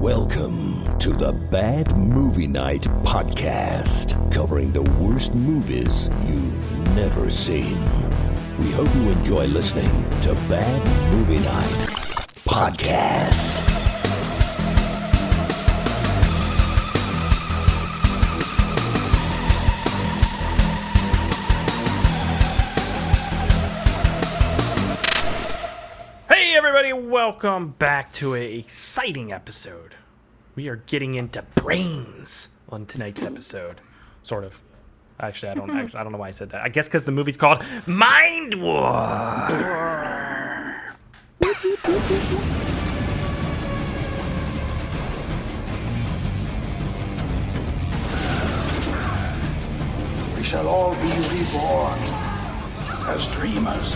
Welcome to the Bad Movie Night podcast, covering the worst movies you've never seen. We hope you enjoy listening to Bad Movie Night podcast. Hey everybody, welcome back to an exciting episode. We are getting into brains on tonight's episode. Sort of. Actually, I don't know why I said that. I guess because the movie's called Mind War. We shall all be reborn as dreamers.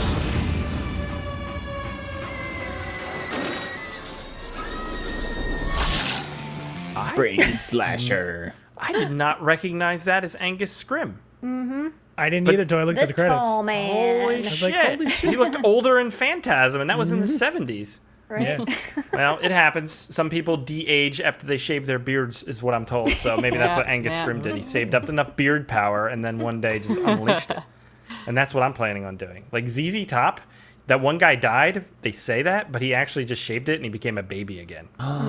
Brain Slasher. I did not recognize that as Angus Scrimm. I didn't either until I looked at the credits. tall man. Holy was shit. like, holy He looked older in Phantasm, and that was in the 70s. Right? Yeah. Well, it happens. Some people de-age after they shave their beards, is what I'm told. So maybe that's what Angus Scrimm did. He saved up enough beard power and then one day just unleashed it. And that's what I'm planning on doing. Like ZZ Top, that one guy died, they say that, but he actually just shaved it and he became a baby again.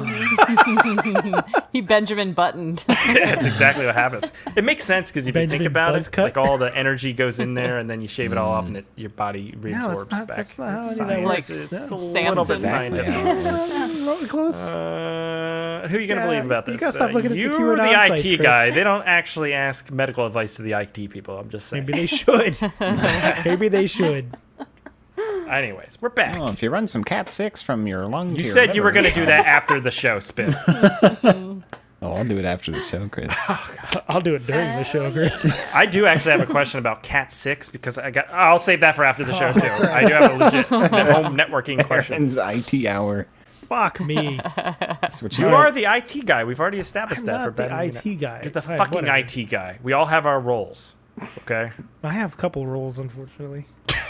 He Benjamin Buttoned. That's exactly what happens. It makes sense because if you think Benjamin about it, Buzzcut? like all the energy goes in there and then you shave it all off and your body reabsorbs not- back. that's not how It's any of that science. works. It's a Like little bit Samson. scientific. Really close. Who are you going to believe about you this? gotta stop looking at the You're QAnon the IT sites, Chris. guy. They don't actually ask medical advice to the IT people. I'm just saying. Maybe they should. Maybe they should. Anyways, we're back. Oh, if you run some Cat 6 from your lung to You your said you were liver. going to do that after the show, Spin. Oh, I'll do it after the show, Chris. I'll do it during the show, Chris. I do actually have a question about Cat 6 because I'll save that for after the show, too. I do have a legit home networking question. Aaron's IT hour. Fuck me. That's what You are the IT guy. We've already established I'm that not for the Ben. IT guy. You're the Fine, fucking whatever. IT guy. We all have our roles. Okay? I have a couple roles, unfortunately.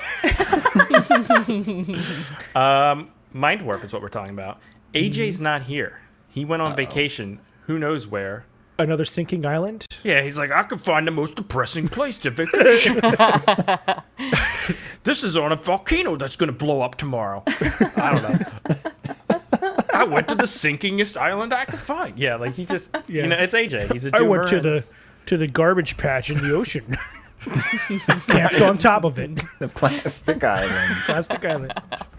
Mind Warp is what we're talking about. AJ's not here. He went on vacation. Who knows where? Another sinking island? Yeah, he's like, I could find the most depressing place to vacation. This is on a volcano that's going to blow up tomorrow. I don't know. I went to the sinkingest island I could find. Yeah, like he just, Yeah. it's AJ. He's a I doomer. went to the garbage patch in the ocean. Camped on top of it. the plastic island. Plastic island.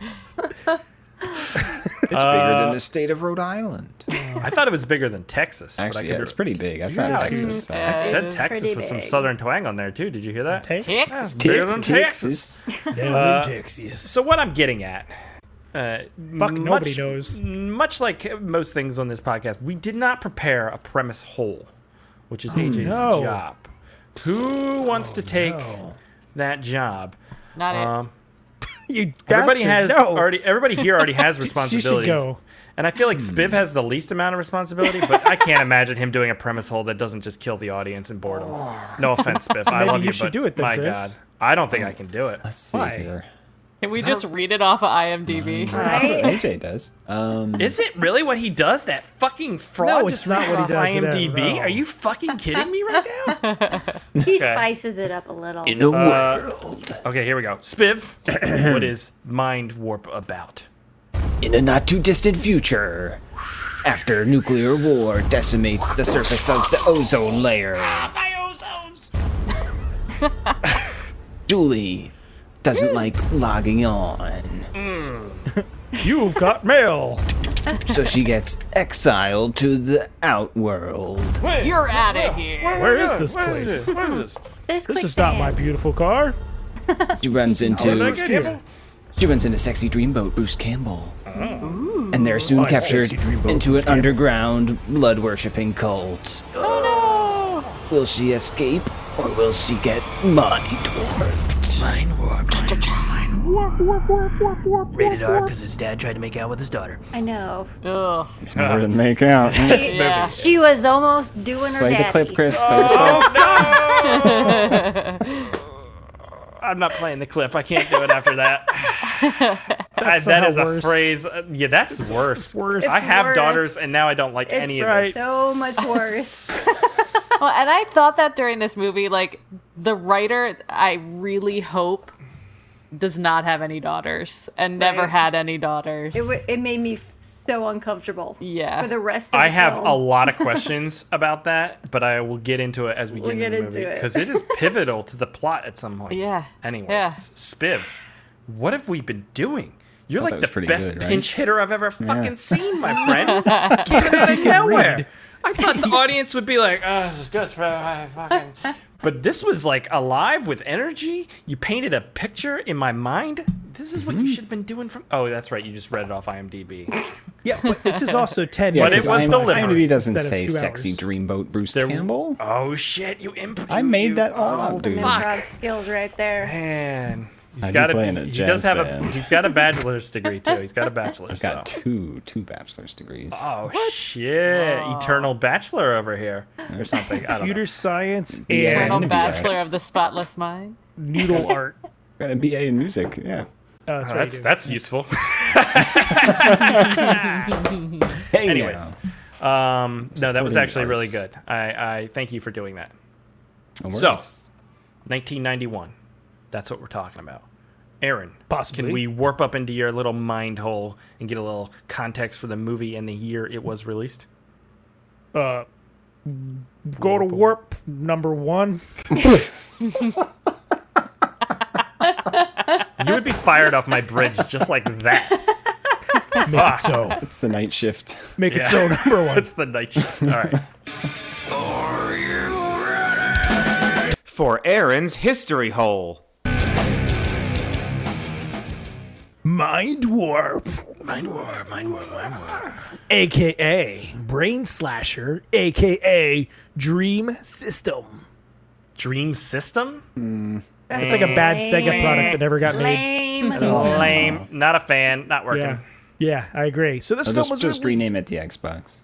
It's bigger than the state of Rhode Island. I thought it was bigger than Texas. but I Actually, could yeah, be- it's pretty big. That's not Yeah. Texas. I said It's Texas pretty with some big. southern twang on there too. Did you hear that? Texas. Bigger than Texas. Down in Texas. So what I'm getting at, Nobody knows. Much like most things on this podcast, we did not prepare a premise whole, which is AJ's no. job. Who wants to take that job? Not it. You Everybody bastard, has no. everybody here already has She should responsibilities. go. And I feel like Spiv has the least amount of responsibility, but I can't imagine him doing a premise hole that doesn't just kill the audience and boredom. No offense, Spiv. I Maybe love you you, should but do it then, my Chris. God, I don't think I can do it. Let's see Why? here. Can we just read it off of IMDb? That's what Right? AJ does. Is it really what he does? That fucking fraud No, it's just not reads what he off does at all. IMDb? No. Are you fucking kidding me right now? He spices it up a little. In a world, Okay, here we go. Spiv, what is Mind Warp about? In a not too distant future, after nuclear war decimates the surface of the ozone layer, My ozones! Julie doesn't like logging on, You've got mail. so she gets exiled to the outworld. Wait, You're out of here. Where is this where is place? this? Where is this? There's This is not my beautiful car. She runs Did I into get here? She runs into sexy dreamboat Bruce Campbell. And they're soon I'm captured sexy dreamboat into Bruce an underground blood-worshipping cult. Oh no! Will she escape, or will she get mind warped? Mind warped. Rated R because his dad tried to make out with his daughter. I know. Ugh. It's more than make out. Yeah. She was almost doing her Play the daddy. clip, Chris. Play the clip. I'm not playing the clip. I can't do it after that. That is a worse. phrase. Yeah, that's worse. Worse. I It's have worse. daughters, and now I don't like any of this. so much worse. Well, and I thought that during this movie, like, the writer, I really hope, does not have any daughters and never Right. had any daughters. It made me so uncomfortable. Yeah. For the rest of I the have film. a lot of questions about that, but I will get into it as we We'll get into get the into movie it. because it is pivotal to the plot at some point. Yeah. Anyways, Yeah. Spiv, what have we been doing? You're thought like that was the pretty best good, right? pinch hitter I've ever fucking seen, my friend. Came out of nowhere. I thought the audience would be like, "Oh, this is good." Fucking. But this was like alive with energy. You painted a picture in my mind. This is what you should have been doing from. Oh, that's right. You just read it off IMDb. Yeah, but this is also 10 But minutes. it was deliberate. IMDb doesn't Instead of say 2 sexy hours. dreamboat Bruce There- Campbell. Oh shit! You imp. I made that all Oh, up, the dude. improv skills right there. Man, I he's do got play in a He jazz does have band. He's got a bachelor's degree too. He's got a bachelor's. I've got so. two bachelor's degrees. Oh shit! Eternal bachelor over here, or something. I don't Computer know. science Yeah. Eternal and NBS. Bachelor of the Spotless Mind. noodle art. Got a BA in music. Yeah. Oh, that's right. That's useful. Hey, Anyways, now. no, that was Supporting actually really arts. good. I thank you for doing that. No So, worries. 1991. That's what we're talking about. Aaron, Possibly. can we warp up into your little mind hole and get a little context for the movie and the year it was released? Go to warp number 1. You would be fired off my bridge just like that. Make it so. It's the night shift. Make it Yeah. so number 1. It's the night shift. All right. For Aaron's History Hole. Mind warp, Mind warp. aka brain slasher, aka dream system. Dream System? It's like a bad Sega product that never got made. Lame. Lame. Not a fan. Not working. Yeah, yeah, I agree. So this I'll film was just released- rename it the Xbox.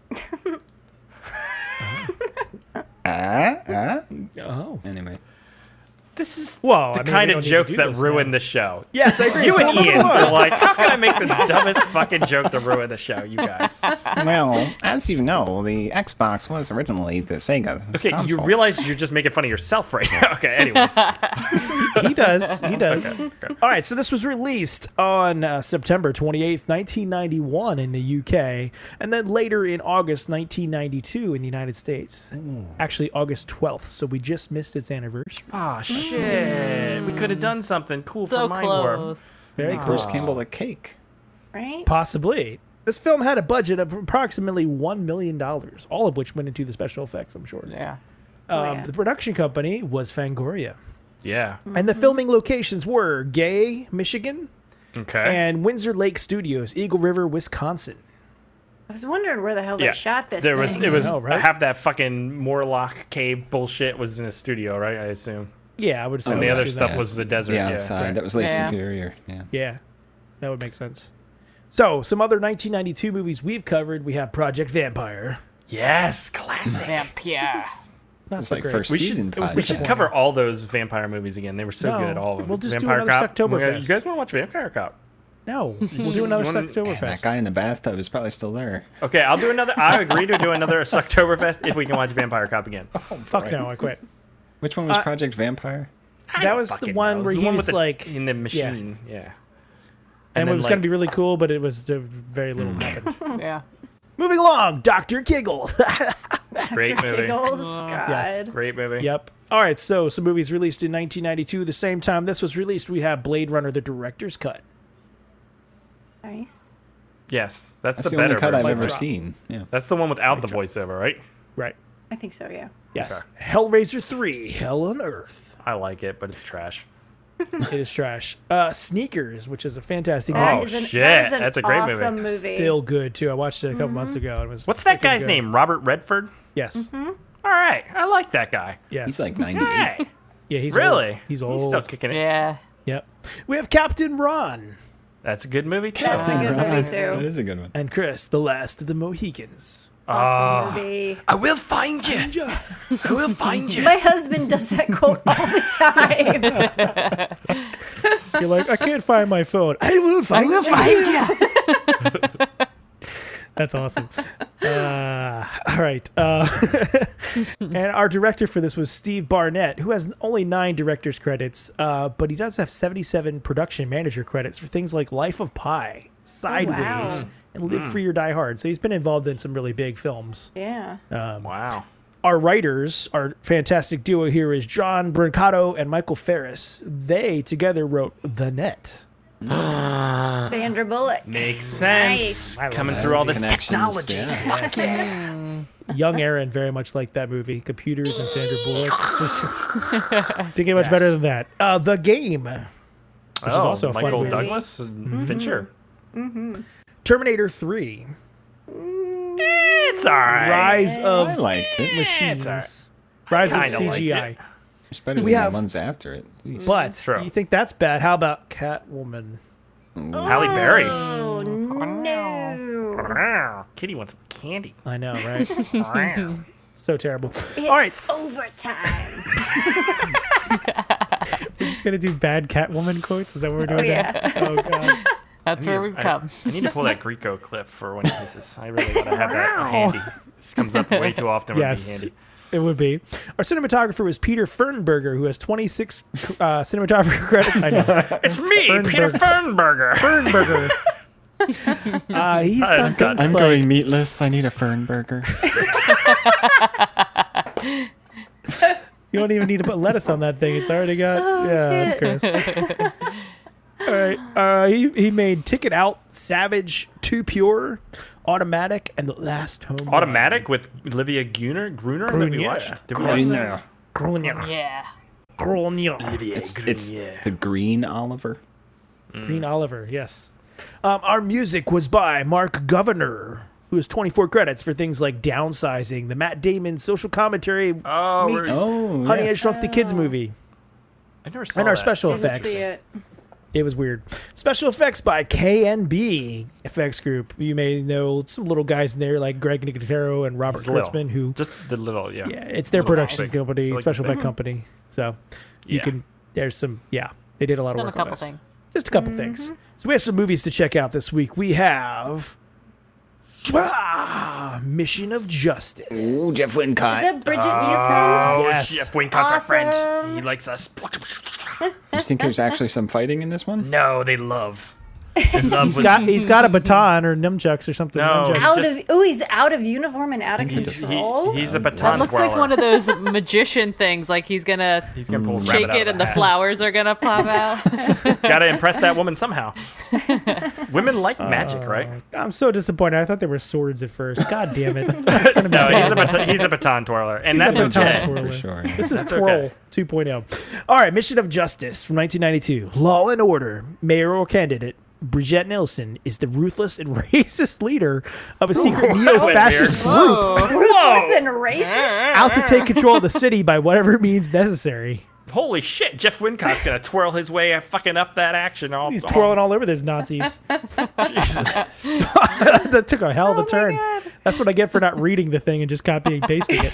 Oh, Anyway. This is Well, the I mean, kind we of don't need jokes to do that this ruin now. the show. yes, I agree. You So and number Ian one. were like, how can I make the dumbest fucking joke to ruin the show, you guys? Well, as you know, the Xbox was originally the Sega Okay, console. you realize you're just making fun of yourself right now. Okay, anyways. He does. He does. All right, so this was released on September 28th, 1991 in the UK, and then later in August 1992 in the United States. Actually, August 12th, so we just missed its anniversary. Oh, shit. We could have done something cool So for Mind Warp. close. Very Bruce close. Campbell the cake. Right? Possibly. This film had a budget of approximately $1 million, all of which went into the special effects, I'm sure. Yeah. yeah. The production company was Fangoria. Yeah. And the filming locations were Gay, Michigan, Okay. and Windsor Lake Studios, Eagle River, Wisconsin. I was wondering where the hell yeah. they shot this There was thing. it was know, right? half that fucking Morlock cave bullshit was in a studio, right? I assume. Yeah, I would assume And the that's other true stuff that. was the desert. The Yeah. outside. right. That was Lake Yeah. Superior. Yeah. Yeah, that would make sense. So, some other 1992 movies we've covered. We have Project Vampire. Yes, classic. Vampire. Not It's so like great. first We should- season. it was We podcast. should cover all those vampire movies again. They were so No, good, all of them. we'll just do Vampire another Cop. Sucktoberfest. You guys want to watch Vampire Cop? No, we'll do another You wanna- Man, Sucktoberfest. that guy in the bathtub is probably still there. Okay, I'll do another. I agree to do another Sucktoberfest if we can watch Vampire Cop again. Fuck no, I quit. Which one was Project Vampire? That was the Fucking one knows. where The he one was with like, in the machine. Yeah. and it then, was like- going to be really cool, but it was very little happened. Yeah. Moving along, Dr. Kiggle. Great movie. Giggles. God. Yes. Great movie. Yep. All right, so some movies released in 1992. The same time this was released, we have Blade Runner, the director's cut. Nice. Yes, that's That's the the only better cut I've version. ever drop. seen. Yeah. That's the one without the voiceover, right? Right. I think so, yeah. Yes. Hellraiser 3, Hell on Earth. I like it, but it's trash. It is trash. Sneakers, which is a fantastic Oh, movie. shit. That is an That's a great movie. awesome movie. Still good, too. I watched it a couple months ago. And it was What's that freaking guy's good. name? Robert Redford? Yes. All right. I like that guy. Yes. He's like 98. Hey. yeah, he's Really? Old. He's old. He's still kicking it. Yeah. Yep. We have Captain Ron That's a good movie, too. That's a good movie, That too. is a good one. and Chris, the last of the Mohicans. Awesome movie. I will find you. I will find you. My husband does that quote all the time. You're like, I can't find my phone. I will find you. That's awesome. All right. And our director for this was Steve Barnett, who has only 9 director's credits, but he does have 77 production manager credits for things like Life of Pi, Sideways, and Live Free or Die Hard. So he's been involved in some really big films. Yeah. Wow. Our writers, our fantastic duo here is John Brancato and Michael Ferris. They together wrote The Net. Sandra Bullock. Makes sense. Nice. Coming through all this Connections, technology. yeah. Yeah. Young Aaron very much liked that movie. Computers and Sandra Bullock. Just didn't get much better than that. The Game. Which is also a fun Michael movie. Douglas and Fincher. Terminator 3. It's all right. Rise of I liked it. Machines. It's Rise of kinda like CGI. it. It's better We than have- the ones after it. Jeez. But True. you think that's bad. How about Catwoman? Halle Berry. Oh, no. Kitty wants some candy. I know, right? So terrible. All right. It's overtime. We're just going to do bad Catwoman quotes? Is that what we're doing? Oh, yeah. Oh, God. That's where we've come. I need to pull that Greco clip for when he hisses. I really gotta have that handy. This comes up way too often. Yes. Would be handy. It would be. Our cinematographer was Peter Fernberger, who has 26 cinematographer credits. I know. It's me, Peter Fernberger. Fernberger. He's done things I'm like, going meatless. I need a fern burger. you don't even need to put lettuce on that thing. It's already got. That's gross. All right. He made Ticket Out, Savage, Too Pure, Automatic, and The Last Home Run. Automatic with Olivia Gruner that we Gruner. watched. Did we watch that? Gruner. Yeah. Gruner. It's the green Oliver. Green Oliver, yes. Our music was by Mark Governor, who has 24 credits for things like Downsizing, the Matt Damon social commentary meets Oh, Honey, I yes. Shrunk the Kids movie. I never saw And our that. special Didn't effects. see it. It was weird. Special effects by KNB Effects Group. You may know some little guys in there like Greg Nicotero and Robert Just little. Kurtzman, who Just the little, yeah. yeah, it's their Little production big. company, Like special big. effect company. So you Yeah. can. There's some. Yeah, they did a lot of Done a work on couple this. things. Just a couple things. So we have some movies to check out this week. We have Mission of Justice. Ooh, Jeff Is Wincott. it Bridget Nielsen? Oh, Yes. Jeff Wincott's our friend. Awesome. He likes us. You think there's actually some fighting in this one? No, they love. They love was He's got a baton or nunchucks or something. No. Nunchucks. Out just- of he's out of uniform and out of control. he's a That baton looks twirler. like one of those magician things. Like he's gonna He's gonna pull a shake rabbit out it of and the hat. flowers are gonna pop out. He's got to impress that woman somehow. Women like magic, right? I'm so disappointed. I thought they were swords at first. God damn it. It's gonna be No, terrible. he's a baton twirler, and He's that's a baton okay. twirler. For sure. This is That's Twirl okay. 2.0. All right, Mission of Justice from 1992. Law and Order. Mayoral candidate Bridget Nielsen is the ruthless and racist leader of a secret neo-fascist group Ruthless and racist. out to take control of the city by whatever means necessary. Holy shit, Jeff Wincott's gonna twirl his way fucking up that action. He's twirling all over those Nazis. Jesus. That took a hell of a turn. That's what I get for not reading the thing and just copying and pasting it.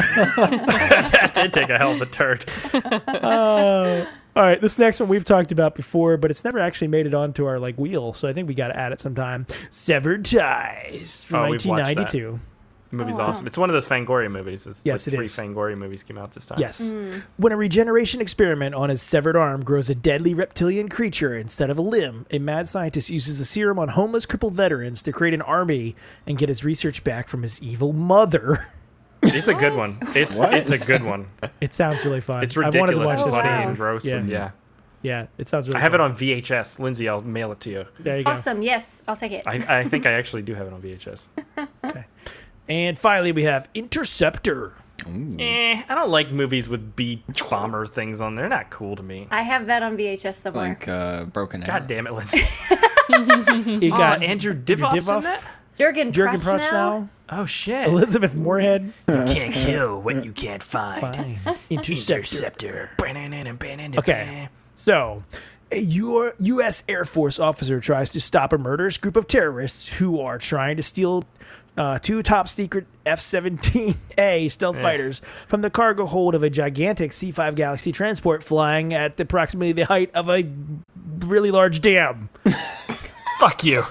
That did take a hell of a turn. All right, this next one we've talked about before, but it's never actually made it onto our wheel, so I think we got to add it sometime. Severed Ties from Oh, we've watched that. 1992. The movie's awesome. It's one of those Fangoria movies. It's Yes, like it three is. Fangoria movies came out this time. Yes. When a regeneration experiment on his severed arm grows a deadly reptilian creature instead of a limb, a mad scientist uses a serum on homeless, crippled veterans to create an army and get his research back from his evil mother. It's a good one. It's a good one. It sounds really fun. It's I wanted to ridiculous watch and this funny forever. and gross. Yeah. And yeah. Yeah, it sounds really I have it fun. on VHS. Lindsay, I'll mail it to you. There you go. Awesome. Yes, I'll take it. I think I actually do have it on VHS. And finally, we have Interceptor. I don't like movies with beach bomber things on there. They're not cool to me. I have that on VHS somewhere. Like Broken Arrow. God damn it, Lindsay. You got Andrew Divoff's in that? Jurgen Jurgen Prochnow. Prochnow, Oh, shit. Elizabeth Moorhead. Can't kill what you can't find. Fine. Interceptor. Interceptor. Okay, so a U.S. Air Force officer tries to stop a murderous group of terrorists who are trying to steal two top-secret F-17A stealth fighters from the cargo hold of a gigantic C-5 Galaxy transport flying at approximately the height of a really large dam. Fuck you.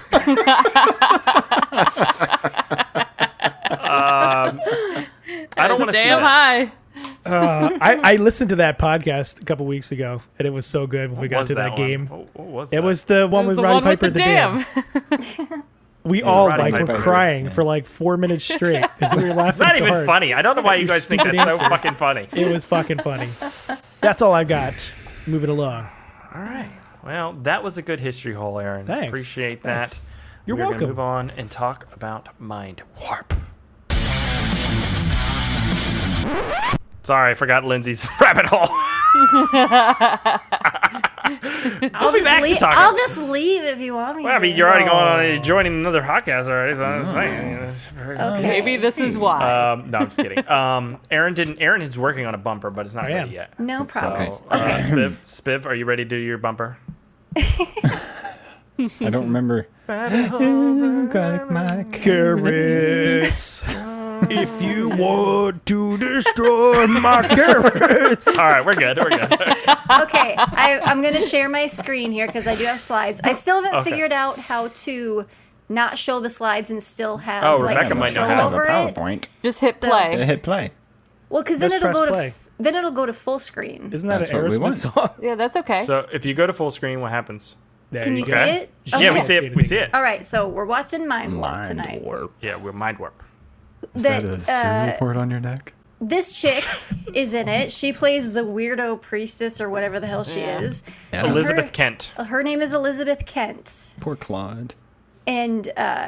I don't want to see Damn that. high. I listened to that podcast a couple weeks ago, and it was so good when we got was to that that game. one? What was It that? was the one It was with the Roddy one with Piper the at the dam. We all Roddy were Piper. crying Yeah. for like 4 minutes straight because we were laughing It's not so even hard. funny. I don't know why you guys think Stupid that's so answer. fucking funny. It was fucking funny. That's all I got. Moving along. All right. Well, that was a good history hole, Aaron. Thanks. Appreciate Thanks. that. You're We're welcome. Gonna move on and talk about Mind Warp. Sorry, I forgot Lindsay's rabbit hole. I'll be just back to leave. talking. I'll just leave if you want me. Well, I to. mean, you're already going on, you're joining another podcast already, so I'm just saying. Okay. Maybe this is why. No, I'm just kidding. Aaron is working on a bumper, but it's not I am. ready yet. No problem. So, Spiv, are you ready to do your bumper? I don't remember. Got my Carrots. If you want to destroy my carrots. All right, we're good. We're good. Okay, I'm going to share my screen here because I do have slides. I still haven't Okay. figured out how to not show the slides and still have Oh, like, Rebecca might know control how. over it. PowerPoint. Just hit play. Hit play. Well, because then Just it'll press go play. to then it'll go to full screen. Isn't that That's an what we Aerosmith want. song? Yeah, that's okay. So if you go to full screen, what happens? There Can you go. see it? Yeah, Okay. we see it. We see it. All right, so we're watching Mind Warp Mind tonight. warp. Yeah, we're Mind Warp. Is that a serial port on your neck? This chick is in it. She plays the weirdo priestess or whatever the hell she is. Yeah. Elizabeth Her- Kent. Her name is Elizabeth Kent. Poor Claude. And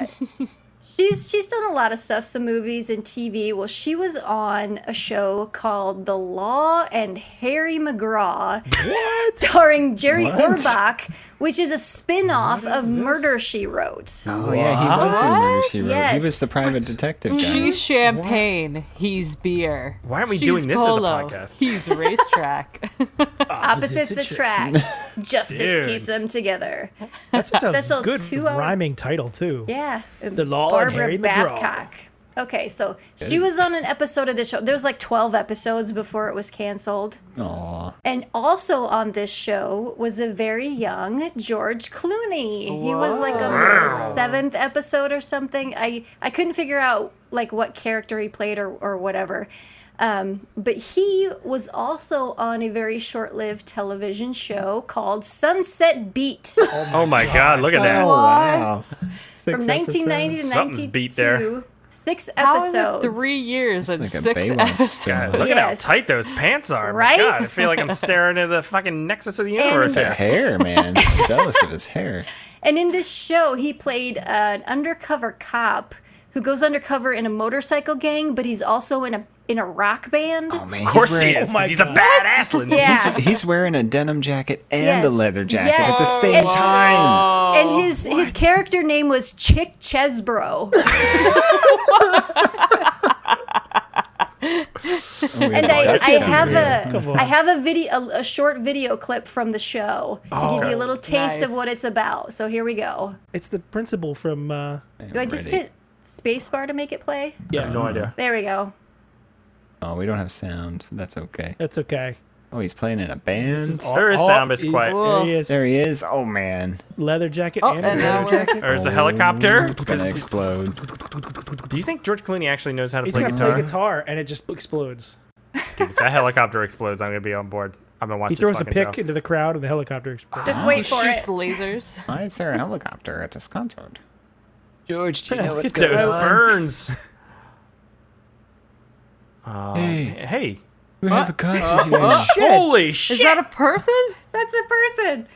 she's done a lot of stuff, some movies and TV. Well, she was on a show called The Law and Harry McGraw, starring Jerry Orbach, which is a spin-off of Murder, She Wrote. Oh yeah, he was in Murder, She Wrote. Yes. He was the private detective guy. She's champagne. He's beer. Why aren't we She's doing this as a polo. podcast? He's racetrack. Opposites attract. Justice Dude. keeps them together. That's such a Special good 2-hour rhyming title, too. Yeah. The Law and Barbara Harry McGraw. Babcock. Okay, so she was on an episode of this show. There was like 12 episodes before it was canceled. Aw. And also on this show was a very young George Clooney. He was like on the 7th episode or something. I couldn't figure out like what character he played or whatever. But he was also on a very short-lived television show called Sunset Beat Oh my God! Look at that. Oh wow. from 1990 to Something's 92. beat there. 6 How is episodes. it 3 years and It's like a 6 Baywatch episodes? scene. God, look at how Yes. tight those pants are. My Right? God, I feel like I'm staring at the fucking nexus of the universe The here. hair, man. I'm jealous of his hair. And in this show, he played an undercover cop who goes undercover in a motorcycle gang, but he's also in a rock band. Oh man. Of course he wearing, is, my 'cause he's a God. badass, Lindsay. Yeah. He's wearing a denim jacket and Yes. a leather jacket at the Yes. same And- time. And his character name was Chick Chesbro. And I have a video, a short video clip from the show to give you a little taste of Nice. what it's about. So here we go. It's the principal from... Do I just hit spacebar to make it play? I have no idea. There we go. Oh, we don't have sound. That's okay. That's okay. Oh, he's playing in a band. There is sound, but it's quiet. There he is. There he is. Oh man, Leather jacket Oh, and a and now leather we're- jacket. Or is a helicopter? it's gonna explode. Do you think George Clooney actually knows how to He's play going to guitar? play guitar, and it just explodes. Dude, if that helicopter explodes, I'm gonna be on board. I'm gonna watch He this throws a fucking pick show. into the crowd, and the helicopter explodes. Just wait for Shoots it. lasers. Why is there a helicopter at this concert? George, do you know what's Look at going those on? burns. Hey, Hey, we have a concert here. holy Is shit! that a person? That's a person.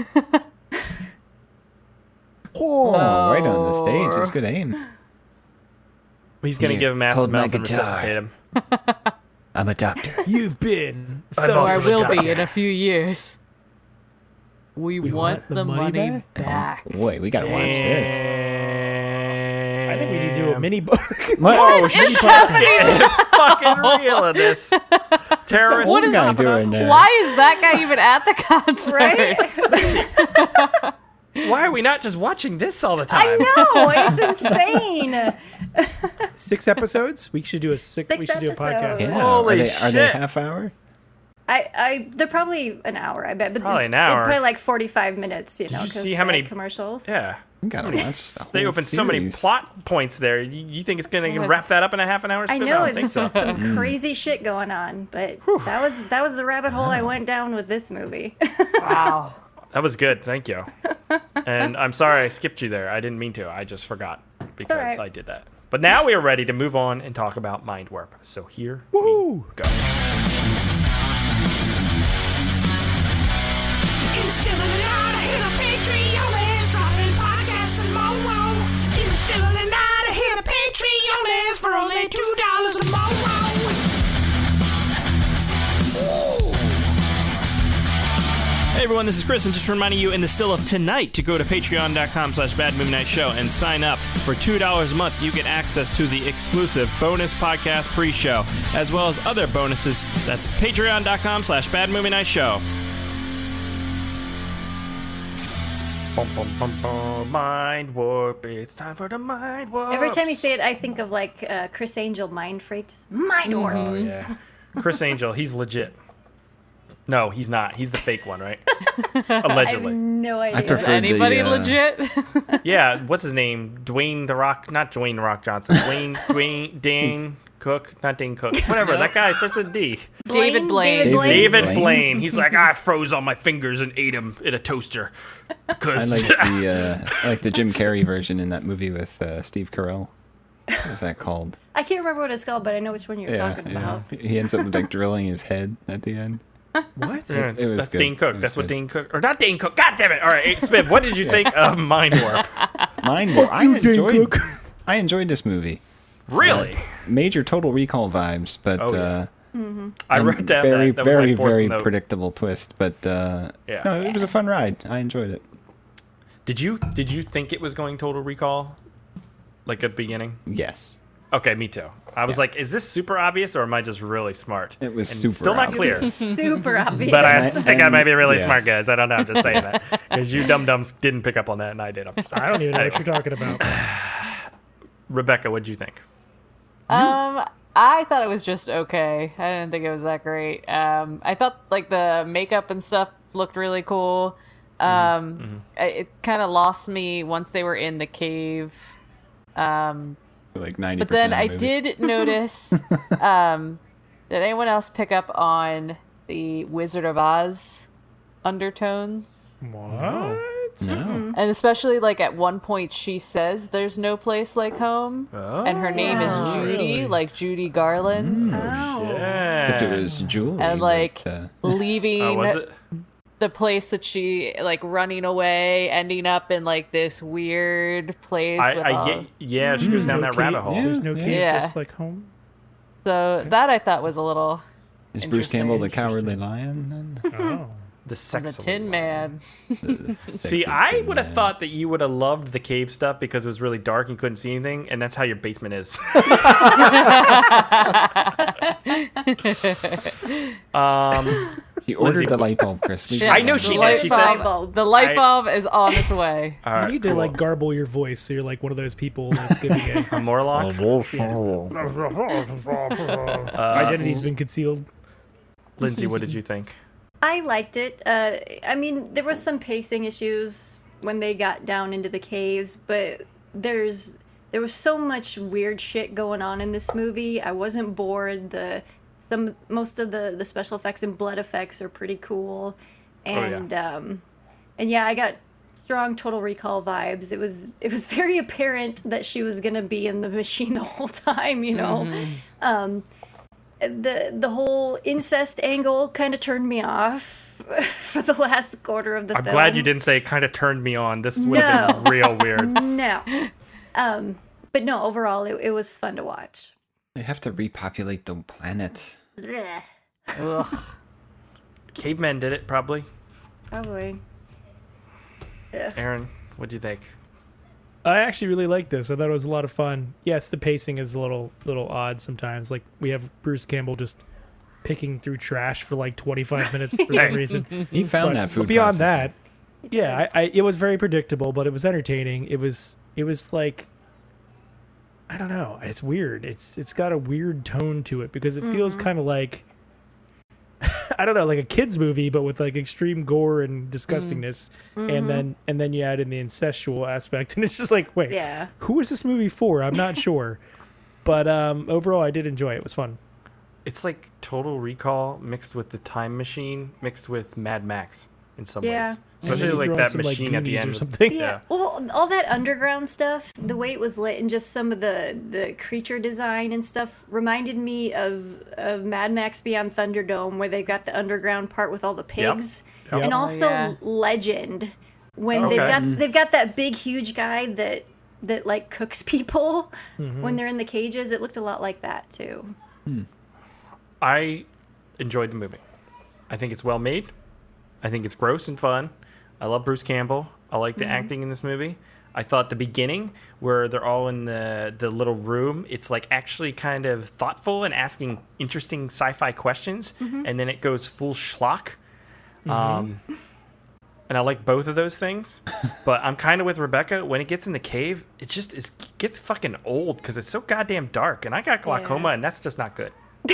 Oh, right on the stage. There's good aim. He's gonna Here, give him acid hold my mouth and guitar. resuscitate him. I'm a doctor. You've been... So I also a will be doctor. in a few years. We want the money back. Wait, we gotta watch this. I think we need to do a mini book. Oh shit! Getting fucking real in this. Terrorist. What is guy doing there? Why is that guy even at the concert? Right? Why are we not just watching this all the time? I know. It's insane. 6 episodes? We should do a Six we should do a podcast. episodes. Yeah. Holy are they shit. half hour? They're probably an hour, I bet. But Probably an hour. Probably like 45 minutes, Did you 'cause see how they many had commercials? Yeah. You gotta watch the whole They opened so many series. plot points there. You think it's going to wrap that up in a half an hour? I Spin? know don't it's think so. some crazy shit going on, but that was the rabbit hole I went down with this movie. Wow. That was good. Thank you. And I'm sorry I skipped you there. I didn't mean to. I just forgot because alright. I did that. But now we are ready to move on and talk about Mind Warp. So here we go. For only $2 a Hey everyone, this is Chris, and just reminding you in the still of tonight to go to patreon.com/badmovienightshow and sign up. For $2 a month, you get access to the exclusive bonus podcast pre-show, as well as other bonuses. That's patreon.com/badmovienightshow. Mind Warp, it's time for the Mind Warp. Every time you say it, I think of like Chris Angel, Mind Freak, just Mind Warp. Oh yeah, Chris Angel, he's legit. No, he's not. He's the fake one, right? I have Allegedly. no idea. I Is prefer anybody legit? Yeah, what's his name? Dwayne the Rock, not Dwayne the Rock Johnson. Dane Cook, not Dane Cook. Whatever, that guy starts with D. David Blaine. David Blaine. He's like, I froze all my fingers and ate them in a toaster. I Because like the Jim Carrey version in that movie with Steve Carell. What was that called? I can't remember what it's called, but I know which one you're talking about. He ends up like drilling his head at the end. What? Yeah, It was that's good. Dane Cook. It was That's what good. Dane Cook, or not Dane Cook. God damn it! All right, Smith, what did you think of Mind Warp? Mind Warp. I enjoyed this movie. Really? Major Total Recall vibes, but Oh, yeah. Mm-hmm. I wrote down very, that was my very, fourth very note. predictable twist. But Yeah. no, it was a fun ride. I enjoyed it. Did you think it was going Total Recall, like at the beginning? Yes, Okay, me too. I was like, is this super obvious or am I just really smart? it was And super. still not clear. Super obvious. But I think I might be really Yeah. smart, guys. I don't know. I'm just saying that because you dum-dums didn't pick up on that, and I did. I'm just, I don't even know what Anyways. you're talking about. Rebecca, what'd you think? I thought it was just okay. I didn't think it was that great. I thought like the makeup and stuff looked really cool. It kind of lost me once they were in the cave. Like 90%. But then of the I movie. did notice. Did anyone else pick up on the Wizard of Oz undertones? What? No. And especially like at one point she says there's no place like home, and her name is Judy, Really? like Judy Garland, Except it was Julie. and like but, leaving Oh, was it? the place that she like running away, ending up in like this weird place. with I all- get. Yeah, she goes down No that cave- rabbit hole. There's no cave, Yeah. just like home. So that I thought was a little is Bruce Campbell the Interesting. cowardly lion? Then Oh. The the sex. Tin Man. The See, sexy I Tin would have Man. thought that you would have loved the cave stuff because it was really dark and you couldn't see anything, and that's how your basement is. She ordered Lindsay- the light bulb, Chris. Leave Shit, it I know alone. she the did. She light said- bulb- the light I- bulb is on its way. All You right, need to like garble your voice so you're like one of those people that's giving a Morlock. identity's been concealed. Lindsay, what did you think? I liked it. I mean, there was some pacing issues when they got down into the caves, but there was so much weird shit going on in this movie. I wasn't bored. Most of the special effects and blood effects are pretty cool, and yeah, I got strong Total Recall vibes. It was very apparent that she was gonna be in the machine the whole time, you know. The whole incest angle kind of turned me off for the last quarter of the I'm film. glad you didn't say it kind of turned me on. This would have been real weird. No. But no, overall, it was fun to watch. They have to repopulate the planet. Blech. Ugh. Cavemen did it, probably. Probably. Aaron, what'd you think? I actually really like this. I thought it was a lot of fun. Yes, the pacing is a little odd sometimes. Like we have Bruce Campbell just picking through trash for like 25 minutes for some reason. He found that food. But beyond processor. that, yeah, it was very predictable, but it was entertaining. It was like, I don't know. It's weird. It's got a weird tone to it because it feels kind of like I don't know, like a kids movie, but with like extreme gore and disgustingness, and then you add in the incestual aspect, and it's just like, wait, who is this movie for? I'm not sure, but overall, I did enjoy it. It was fun. It's like Total Recall mixed with the Time Machine mixed with Mad Max in some ways. Especially like that machine at the end or something. Yeah. Well, all that underground stuff, the way it was lit, and just some of the creature design and stuff reminded me of Mad Max Beyond Thunderdome, where they got the underground part with all the pigs, and also Legend, when they've got that big huge guy that like cooks people when they're in the cages. It looked a lot like that too. I enjoyed the movie. I think it's well made. I think it's gross and fun. I love Bruce Campbell. I like the acting in this movie. I thought the beginning, where they're all in the little room, it's like actually kind of thoughtful and asking interesting sci-fi questions, and then it goes full schlock. And I like both of those things. But I'm kind of with Rebecca. When it gets in the cave, it just gets fucking old because it's so goddamn dark. And I got glaucoma, and that's just not good.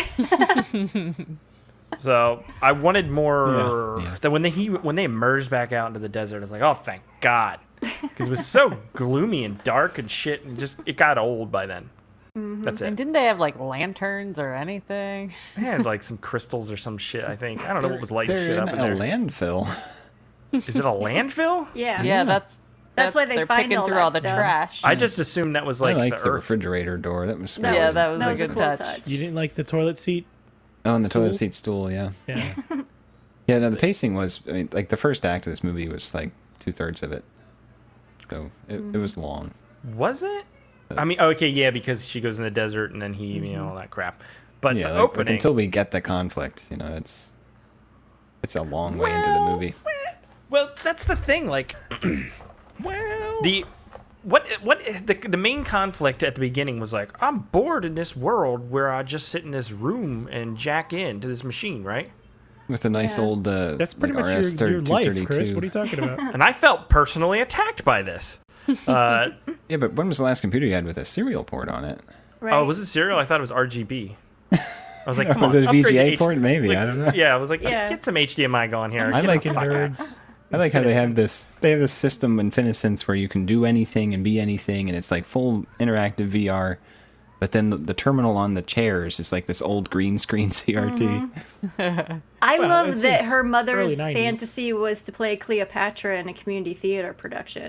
So I wanted more. That when they emerged back out into the desert, I was like, oh, thank God, because it was so gloomy and dark and shit, and just it got old by then. That's it. And didn't they have like lanterns or anything? They had like some crystals or some shit. I think I don't know what was lighting shit up in there. A landfill. Is it a landfill? Yeah, that's why they they're find picking all through that all the stuff. trash. I just assumed that was like I liked the Earth. refrigerator door. That was that was a good cool touch. You didn't like the toilet seat? Oh, and the toilet seat stool, yeah. Yeah. Yeah, no, the pacing was, I mean, like the first act of this movie was like 2/3 of it. So it was long. Was it? I mean, okay, yeah, because she goes in the desert and then he, you know, all that crap. But Yeah, the like opening. until we get the conflict, you know, it's a long way into the movie. Well, that's the thing. Like, the main conflict at the beginning was like, I'm bored in this world where I just sit in this room and jack into this machine, right? With a nice old That's pretty like much RS your life, 232. Chris. What are you talking about? And I felt personally attacked by this. Yeah, but when was the last computer you had with a serial port on it? Right. Oh, was it serial? I thought it was RGB. I was like, come Was on, it a upgrade to VGA port? Maybe, like, I don't know. Yeah, I was like, get some HDMI going here. I like nerds. I like how they have this system in Finiscence where you can do anything and be anything, and it's like full interactive VR. But then the terminal on the chairs is like this old green screen CRT. I love that her early mother's 90s. fantasy was to play Cleopatra in a community theater production.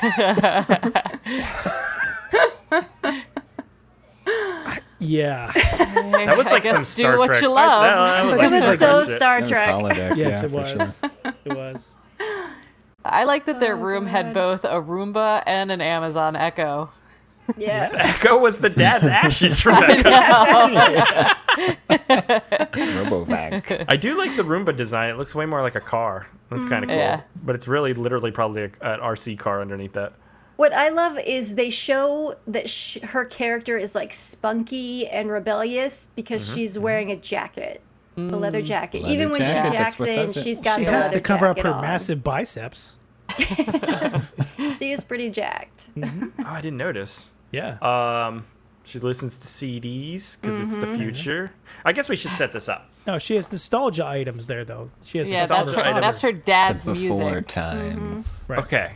Yeah. That was like some Star do what Trek. you love. That was It like was Star so Trek shit. Star That was Trek. holodeck. Yes, yeah, it for was. sure. It was. I like that their room had both a Roomba and an Amazon Echo. Yeah. Echo was the dad's ashes from that. Robovac. I do like the Roomba design. It looks way more like a car. That's kind of cool. Yeah. But it's really literally probably an RC car underneath that. What I love is they show that her character is like spunky and rebellious because she's wearing a jacket, a leather jacket. Leather Even when jacket, she that's jacks what in, does it. she's got She the has leather to cover up jacket her on. massive biceps. She is pretty jacked. Oh, I didn't notice. Yeah. She listens to CDs because it's the future. I guess we should set this up. No, she has nostalgia items there, though. She has Yeah, that's nostalgia her, items. that's her dad's Before music. times. Right. Okay.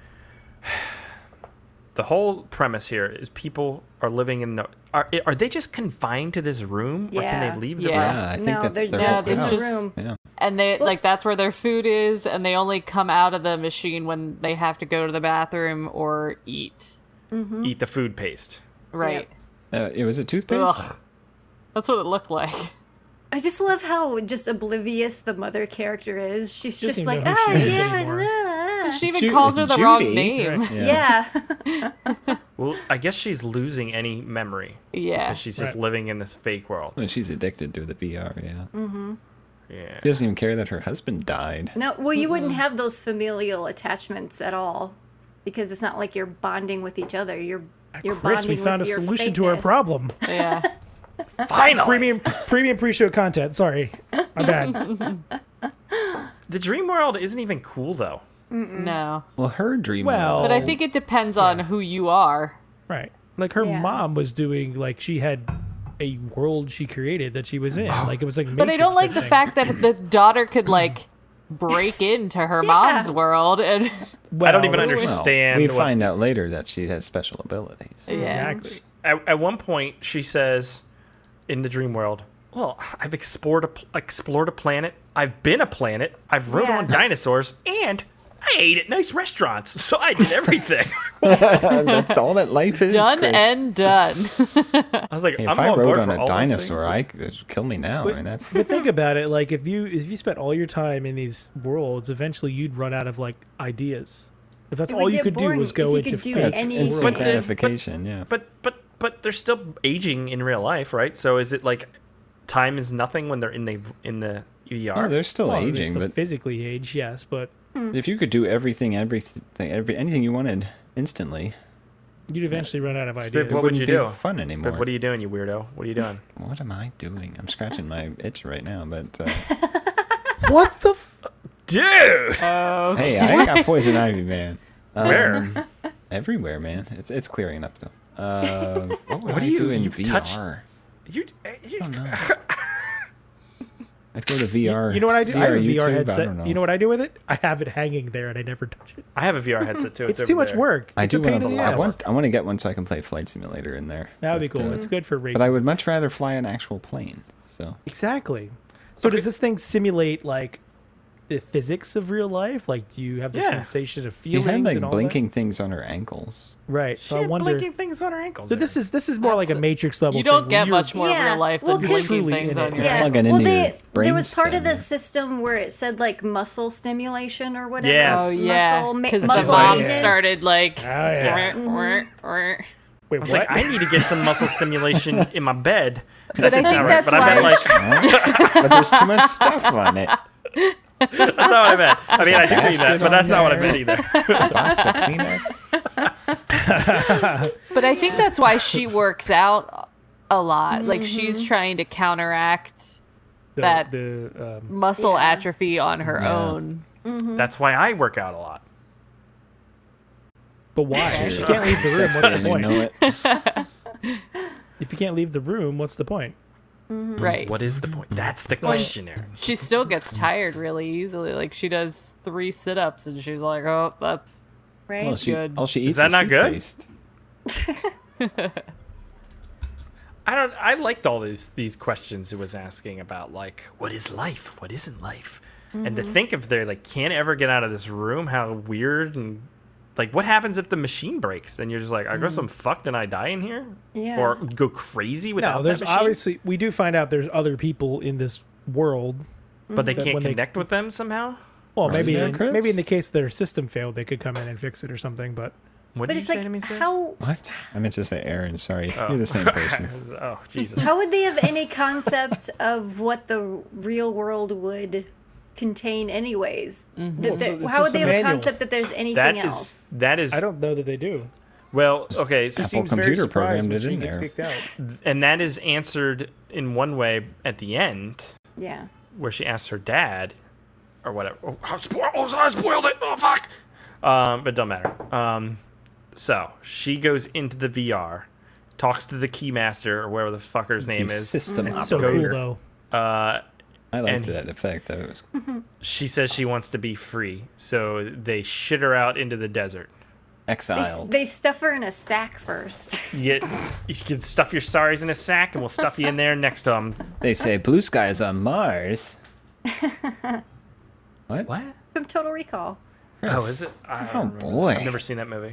The whole premise here is people are living in the... Are they just confined to this room? Or can Yeah. they leave the Yeah. room? Yeah, I think No, that's they're their just whole in the premise. room. Yeah. And they like that's where their food is, and they only come out of the machine when they have to go to the bathroom or eat. Eat the food paste. Right. It was a toothpaste? Ugh. That's what it looked like. I just love how just oblivious the mother character is. She's She just doesn't even like, know who she is yeah, anymore. nah. She even calls her the wrong name. Right. Yeah. Well, I guess she's losing any memory. Yeah. Because she's just Right. living in this fake world. Well, she's addicted to the VR, yeah. Yeah. She doesn't even care that her husband died. No, well, you wouldn't have those familial attachments at all because it's not like you're bonding with each other. You're Chris, we bonding found a with your solution to our fakeness. problem. Yeah. Finally! Premium pre-show content. Sorry. My bad. The dream world isn't even cool, though. No. Well, her dream Well- was... But I think it depends on who you are. Right. Like her Yeah. mom was doing, like she had a world she created that she was in. Like it was like. But I don't Matrix like type the thing. fact that the daughter could like break into her mom's world, and I don't even Well, understand. we what- find out later that she has special abilities. Exactly. At one point, she says, in the dream world, "Well, I've explored a planet. I've been a planet. I've rode on dinosaurs, and I ate at nice restaurants. So I did everything." That's all that life is. done Chris. and done. I was like, Hey, I'm if I on rode board on for a all those dinosaur, things. I could kill me now. I mean, that's But think about it, like if you spent all your time in these worlds, eventually you'd run out of like ideas. If that's It all would you get could do boring was if go you into could do fate. any- instant But- gratification. Yeah. But they're still aging in real life, right? So is it like time is nothing when they're in the VR? Oh, they're still Well, they aging, still but physically age, yes, but if you could do anything you wanted instantly, you'd eventually run out of Spiff, ideas. what would you be do? fun anymore. Spiff, what are you doing, you weirdo? What are you doing? What am I doing? I'm scratching my itch right now, but What the? Dude! hey, I got poison ivy, man. Where? Everywhere, man. It's clearing up though. What would What I do you- do in you've VR? touched- You, Oh no. I'd go to VR. You know what I do? I have a VR YouTube, I headset. don't know. You know what I do with it? I have it hanging there and I never touch it. I have a VR headset too. It's over too much there. work. I It's do a pain want in to. the I ass. want to get one so I can play Flight Simulator in there. That would be But, cool. It's good for racing. But I would much rather fly an actual plane. So Exactly. So does this thing simulate like the physics of real life? Like, do you have the Yeah. sensation of she feelings had like and all blinking things on her ankles. that? Right. She So I had wonder. blinking things on her ankles. So this is more like a Matrix level. You don't thing, get where much more Yeah, real life well, than 'cause- blinking Truly things in on it. your Yeah. Plug it Well, into your there was part of brainstem. the system where it said like muscle stimulation or whatever. Yes. Oh yeah, Muscle, because the muscle mom maintenance. started like. Oh, yeah. Mm-hmm. Wait, I was what? like, I need to get some muscle stimulation in my bed. But I That's think not that's But I meant why. like, But there's too much stuff on it. that's not what I meant. I mean, I do mean that, basket but that's on not what I there. meant either. Box of Kleenex. But I think that's why she works out a lot. Like she's Mm-hmm. trying to counteract that muscle atrophy on her Yeah. own. That's why I work out a lot. But why? She can't leave the room. What's the You point? know it. If you can't leave the room, what's the point? Right. What is the point? That's the question, Aaron. She still gets tired really easily. Like she does 3 sit-ups and she's like, "Oh, that's Right? Well, good. all she eats that is not good? toothpaste. I liked all these questions it was asking about, like, what is life? What isn't life? And to think if they like can't ever get out of this room, how weird and like what happens if the machine breaks? Then you're just like, I guess I'm fucked and I die in here, Yeah. or go crazy without No, there's that machine? obviously we do find out there's other people in this world. but they that can't when they- connect with them somehow. Well, Right. maybe Yeah, Chris? maybe in the case their system failed, they could come in and fix it or something. But What But did you it's say like to me, Stan? how What? I meant to say Aaron. Sorry, you're the same person. Oh Jesus! how would they have any concept of what the real world would contain anyways? Well, so it's How would just they a have a manual. concept that there's anything That else? is I don't know that they do. well okay. She So, seems computer very surprised programmed when it she in gets there. kicked out. and that is answered in one way at the end, Yeah. where she asks her dad, or whatever. Oh, I spoiled it. Oh fuck. But it don't matter. So she goes into the VR, talks to the keymaster or whatever the fucker's name The is. system It's so operator. cool though. Uh, I liked And- that effect. That was she says she wants to be free, so they shit her out into the desert. exiled. They stuff her in a sack first. You can stuff your sorries in a sack, and we'll stuff you in there next to them. They say blue skies on Mars. What? What? From Total Recall. Oh, is it? I don't Oh remember. boy. I've never seen that movie.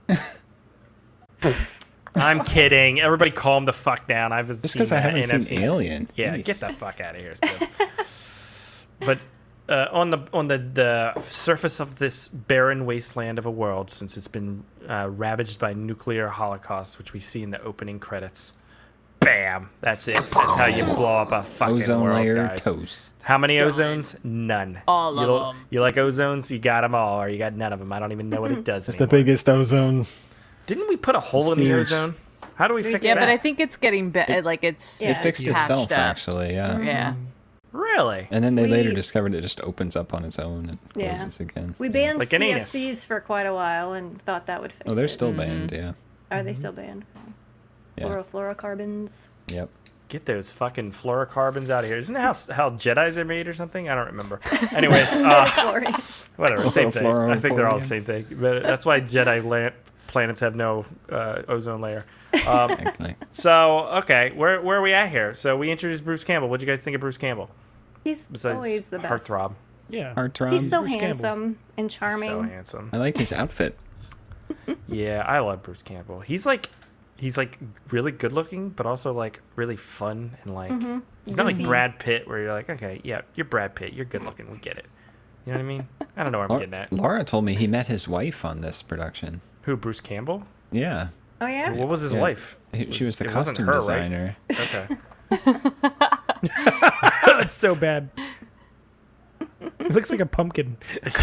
I'm kidding. Everybody calm the fuck down. I've Just seen because I that, haven't and I've seen seen Alien. Yeah, Yeesh. get the fuck out of here, Spiff. But on the surface of this barren wasteland of a world, since it's been ravaged by nuclear holocaust, which we see in the opening credits, bam, that's it. That's how you blow up a fucking Ozone world, layer guys. toast. How many ozones? None. All of you, them. You like ozones? You got them all, or you got none of them. I don't even know what it does. It's the anymore. biggest ozone. Didn't we put a hole in the Huge. ozone? How do we fix Yeah, that? but I think it's getting better. Like it's Yeah. It fixed patched itself, up. actually, yeah. Yeah. Really? And then they later We- discovered it just opens up on its own and Yeah. closes again. We banned Like an anus. CFCs for quite a while and thought that would fix Oh, they're it. still banned, yeah. Are they still banned? Yeah. Fluorocarbons. Yep. Get those fucking fluorocarbons out of here. Isn't that how Jedis are made or something? I don't remember. Anyways, whatever, same thing. I think they're all the same thing. But that's why Jedi planets have no ozone layer. So, okay, where are we at here? So we introduced Bruce Campbell. What do you guys think of Bruce Campbell? He's always the best. Heartthrob. Yeah. Heartthrob. He's so Bruce handsome and charming. So handsome. I liked his outfit. Yeah, I love Bruce Campbell. He's like really good looking, but also like really fun and like he's not like Brad Pitt where you're like, okay, yeah, you're Brad Pitt, you're good looking, we get it. You know what I mean? I don't know where I'm getting at. Laura told me he met his wife on this production. Who, Bruce Campbell? Yeah. Oh yeah. What was his wife? She was the it wasn't costume her, designer. Right? Okay. That's so bad. It looks like a pumpkin.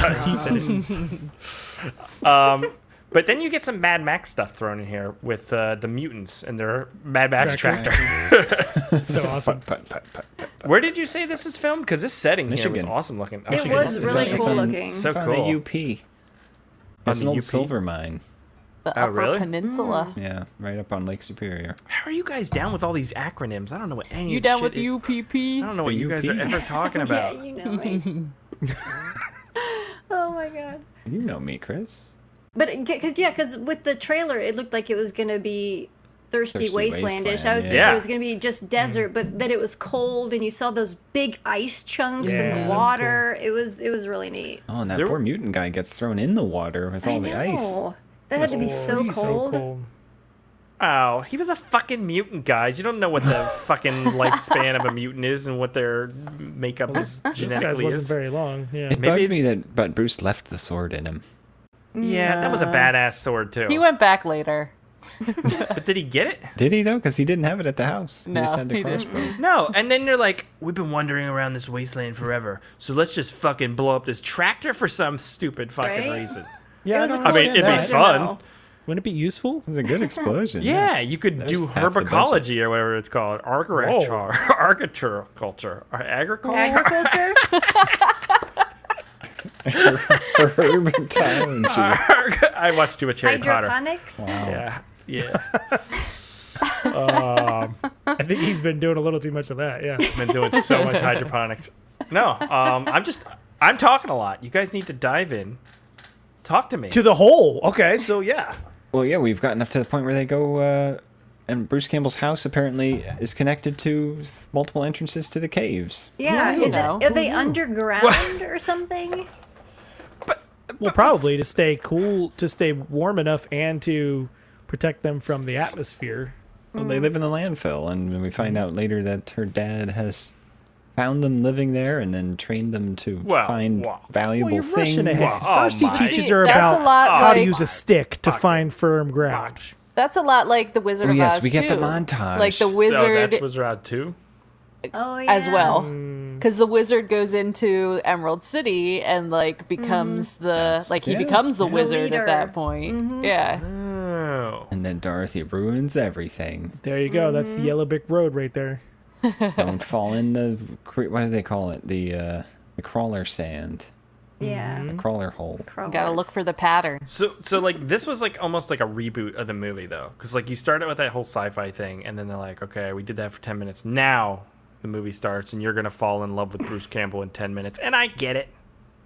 But then you get some Mad Max stuff thrown in here with the mutants and their Mad Max tractor. That's so awesome. Where did you say this is filmed? Because this setting here was Michigan. awesome looking. It was really cool looking. So It's on cool. the UP. It's an the old UP? silver mine. The Upper really? Peninsula. Yeah, right up on Lake Superior. How are you guys down with all these acronyms? I don't know what any You of this down shit with is. UPP? I don't know what The you guys are UP? ever talking about. Yeah, you know me. Oh my god. You know me, Chris. But because with the trailer, it looked like it was gonna be thirsty wastelandish. I was thinking yeah. it was gonna be just desert, but that it was cold, and you saw those big ice chunks Yeah, in that the was water. It was really neat. Oh, and that There- poor mutant guy gets thrown in the water with all the ice. That had to be so cold. Oh, he was a fucking mutant, guys. You don't know what the fucking lifespan of a mutant is and what their makeup is This guy's genetically wasn't is. very long. Yeah. It Maybe- bugged me that, but Bruce left the sword in him. Yeah, that was a badass sword too. He went back later. But did he get it? Did he though? Because he didn't have it at the house. No, he just had the he didn't. crossbow. No, and then they're like, we've been wandering around this wasteland forever, so let's just fucking blow up this tractor for some stupid fucking Right? reason. Yeah, It was a don't cool I mean, it'd be understand explosion, fun. though. Wouldn't it be useful? It was a good explosion. Yeah, you could There's do half the budget. herbicology or whatever it's called. Agriculture. Agriculture. Agriculture? Herpetology. I watched too much Harry Potter. Hydroponics? Yeah. Yeah. I think he's been doing a little too much of that. Yeah. Been doing so much hydroponics. No, I'm talking a lot. You guys need to dive in. Talk to me. To the hole. Okay, so yeah. Well, yeah, we've gotten up to the point where they go, and Bruce Campbell's house apparently is connected to multiple entrances to the caves. Yeah. Who Is it? knew? Are they underground or something? Well, probably to stay cool, to stay warm enough, and to protect them from the atmosphere. Well, they live in the landfill, and we find out later that her dad has found them living there and then trained them to find valuable Well, you're things. rushing ahead. First, he teaches See, her that's about a lot how to like- use a stick to find firm ground. That's a lot like the Wizard Oh, of yes, Oz we get the too. montage. Like the Oh, wizard that's Wizard Odd 2? Oh yeah. as well, because the wizard goes into Emerald City and like becomes he becomes the wizard leader. at that point. Yeah, Oh. And then Dorothy ruins everything. There you go. That's the Yellow Brick Road right there. Don't fall in the what do they call it? The crawler sand, Yeah. the crawler hole. gotta look for the pattern. So like this was like almost like a reboot of the movie though, because like you started with that whole sci-fi thing, and then they're like, okay, we did that for 10 minutes. Now the movie starts, and you're gonna fall in love with Bruce Campbell in 10 minutes, and I get it.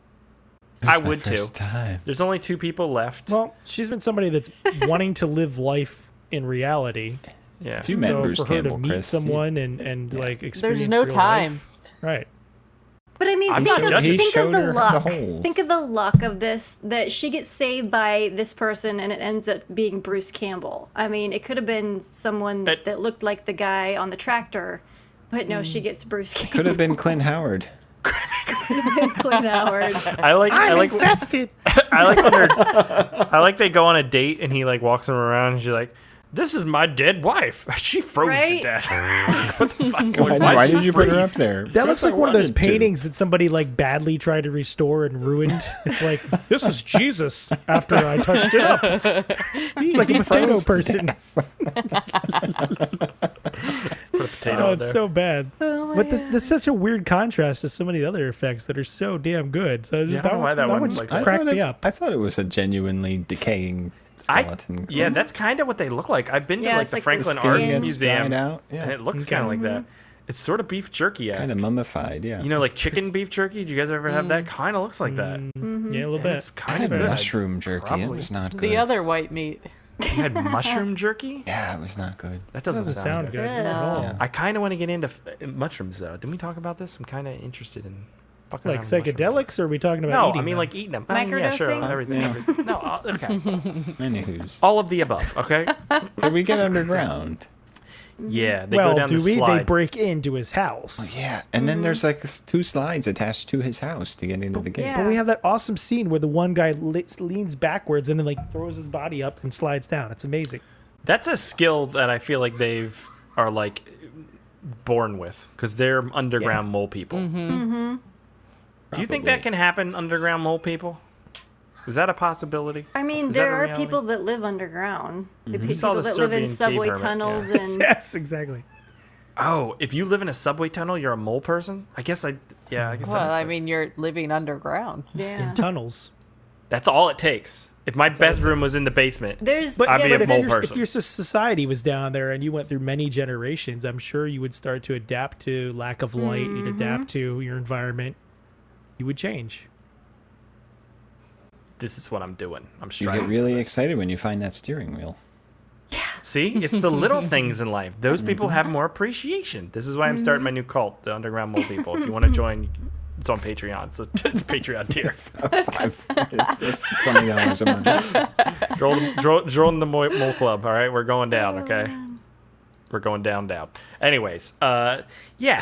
I would too. Time. There's only 2 people left. Well, she's been somebody that's wanting to live life in reality. Yeah. If you met So Bruce for her Campbell, to meet Chris, someone and like experience There's no real time. life. Right. But I mean, I'm think not of, judging. think of Showed the her the luck. holes. Think of the luck of this, that she gets saved by this person and it ends up being Bruce Campbell. I mean, it could have been someone that looked like the guy on the tractor, but no, she gets Bruce Campbell. could have been Clint Howard. Clint Howard. I like Infested. I like when they're I like they go on a date and he like walks them around and she's like, "This is my dead wife. She froze to Right? death." What the fuck? Why did you put her up there? That looks like one of those wanted to. paintings that somebody like badly tried to restore and ruined. It's like, this is Jesus after I touched it up. He's like a potato person. Put a potato Oh, in it's there. so bad. Oh, But this is such a weird contrast to some of the other effects that are so damn good. So Yeah, I don't know why that one, like, I cracked thought me it, up. I thought it was a genuinely decaying skeleton. Yeah, that's kind of what they look like. I've been to Yeah, like it's the like Franklin the Art skin. Museum, Out. Yeah. and it looks kind of like that. It's sort of beef jerky Kind esque. of mummified, yeah. You know, like chicken beef jerky. Did you guys ever have that? Kind of looks like that. Yeah, a little bit. It's I kind had of good. mushroom jerky. It Probably. was not good. The other white meat. You had mushroom jerky? Yeah, it was not good. That doesn't, Sound good at Good. all. Yeah. I kind of want to get into mushrooms though. Didn't we talk about this? I'm kind of interested in fucking Like around with mushrooms. psychedelics, or are we talking about No, eating I mean them? like eating them. I mean, yeah, sure, Microdosing? everything. Yeah. everything. No, okay. Anywho's. All of the above. Okay. But we get underground. Yeah, they well, go down do the we? slide. They break into his house. Yeah, and then there's like 2 slides attached to his house to get into the gate. Yeah. But we have that awesome scene where the one guy leans backwards and then like throws his body up and slides down. It's amazing. That's a skill that I feel like they've are like born with because they're underground mole people. Do you think that can happen, underground mole people? Is that a possibility? I mean, Is that there a are reality? people that live underground. saw People the that live in Serbian subway cave hermit, tunnels yeah. and Yes, exactly. Oh, if you live in a subway tunnel, you're a mole person? I guess I guess that Well, makes I sense. mean, you're living underground. yeah. Tunnels. That's all it takes. If my bedroom was in the basement, There's But, I'd be a if, mole your, person. if your society was down there and you went through many generations, I'm sure you would start to adapt to lack of light. You'd adapt to your environment. You would change. this is what I'm doing. I'm You striving get for really this. excited when you find that steering wheel. See, it's the little things in life. Those people have more appreciation. This is why I'm starting my new cult, the Underground Mole People. If you want to join, it's on Patreon. So it's Patreon tier. It's $20 a month. Join the Mole Club. All right, we're going down. Okay, we're going down. Anyways, yeah.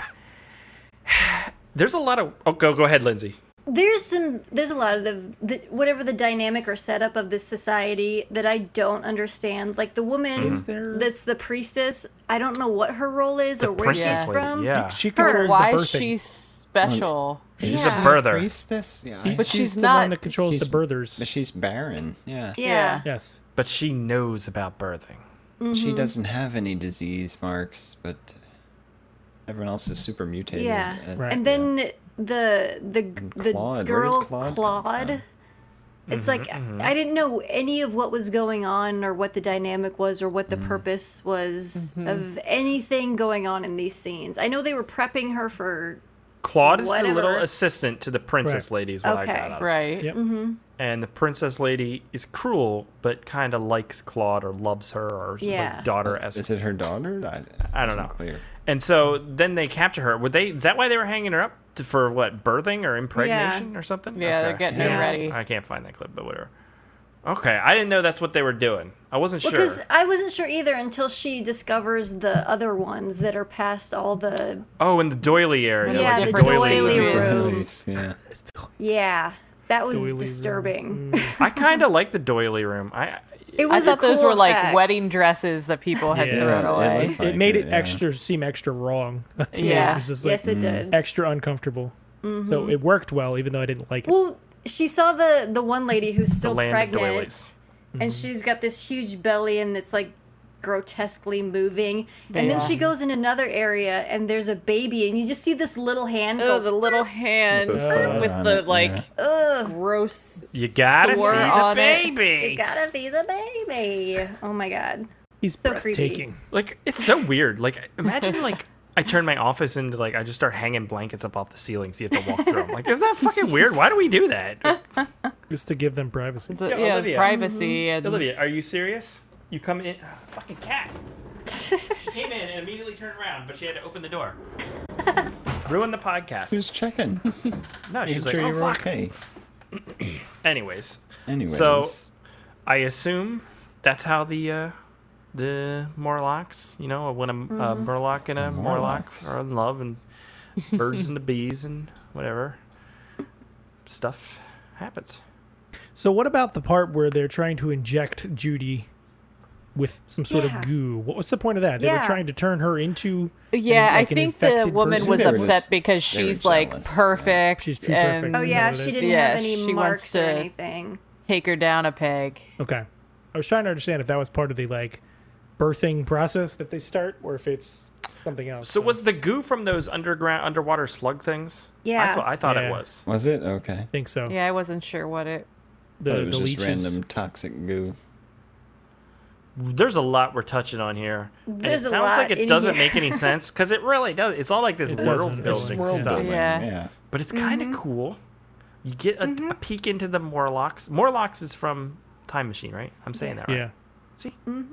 There's a lot of. Oh, go ahead, Lindsay. there's a lot of the whatever the dynamic or setup of this society that I don't understand. Like the woman that's the priestess, I don't know what her role is or where princess she's lady, from. yeah. She Her. controls Why the is birthing. she special? She's Yeah. a birther. Priestess? Yeah. But She's she's the not. one that controls She's- the birthers. But she's barren. Yeah. Yeah. Yes. But she knows about birthing. She doesn't have any disease marks, but everyone else is super mutated. Yeah. It's- Right. And then the Claude, girl where did Claude come Claude. from? It's like I didn't know any of what was going on or what the dynamic was or what the purpose was of anything going on in these scenes. I know they were prepping her for Claude is the Whatever. little assistant to the princess Right. lady, is what I Okay. got out of it. Right. Yep. And the princess lady is cruel, but kind of likes Claude or loves her or Yeah. like daughter as Is it her daughter? I don't know. wasn't Clear. And so then they capture her. Would they? Is that why they were hanging her up for what? Birthing or impregnation or something? Yeah, they're Okay. getting her Yeah. ready. I can't find that clip, but whatever. Okay, I didn't know that's what they were doing. I wasn't sure. because I wasn't sure either until she discovers the other ones that are past all the Oh, in the doily area. Yeah, like the doily doily room. room. Nice, yeah. yeah. That was Doily room. disturbing. I kind of like the doily room. It I was thought a those cool were like effect. wedding dresses that people had Yeah. thrown It away. looks It like made it yeah. extra seem extra wrong. To me. Yeah. It was just like Yes, it did. extra uncomfortable. So it worked well, even though I didn't like it. Well, she saw the one lady who's The still land of pregnant, doilies. and she's got this huge belly, and it's like grotesquely moving. And Yeah. then she goes in another area, and there's a baby, and you just see this little hand Oh, go. the little hand With the sun with on the it, like yeah. Ugh, gross. You gotta see Thor the on it. you baby. gotta be the baby. Oh my god. He's so creepy. breathtaking. Like it's so weird. Like imagine like I turn my office into like I just start hanging blankets up off the ceiling so you have to walk through them. Like is that fucking weird? Why do we do that? Just to give them privacy. The, Yeah, yeah, Olivia. privacy and Olivia, are you serious? You come in, fucking cat. She came in and immediately turned around, but she had to open the door. Ruin the podcast. Who's checking? No, Make she's like, sure oh you're fuck. okay. Anyways, Anyways. So- I assume that's how the Morlocks, you know, when a Murloc and a Morlock Morlocks. are in love, and birds and the bees and whatever stuff happens. So what about the part where they're trying to inject Judy with some sort Yeah. of goo? What was the point of that? They were Yeah. trying to turn her into yeah, like I an think the infected woman person? was They were upset just- because they were she's like jealous, yeah. perfect. She's too and perfect. Oh Is yeah, that what it she is? didn't Yeah, have any she marks wants or to- anything. take her down a peg. Okay. I was trying to understand if that was part of the like birthing process that they start, or if it's something else. So was the goo from those underwater slug things? Yeah. That's what I thought Yeah. it was. Was it? Okay. I think so. Yeah, I wasn't sure what it. Thought The it was just leeches. random toxic goo. there's a lot we're touching on here. There's and a it sounds lot like it in doesn't here. make any sense because it really does. It's all like this world doesn't. building It's world stuff. building. Yeah. But it's kind of cool. You get a peek into the Morlocks. Morlocks is from Time Machine, right? I'm saying that right. Yeah. See? You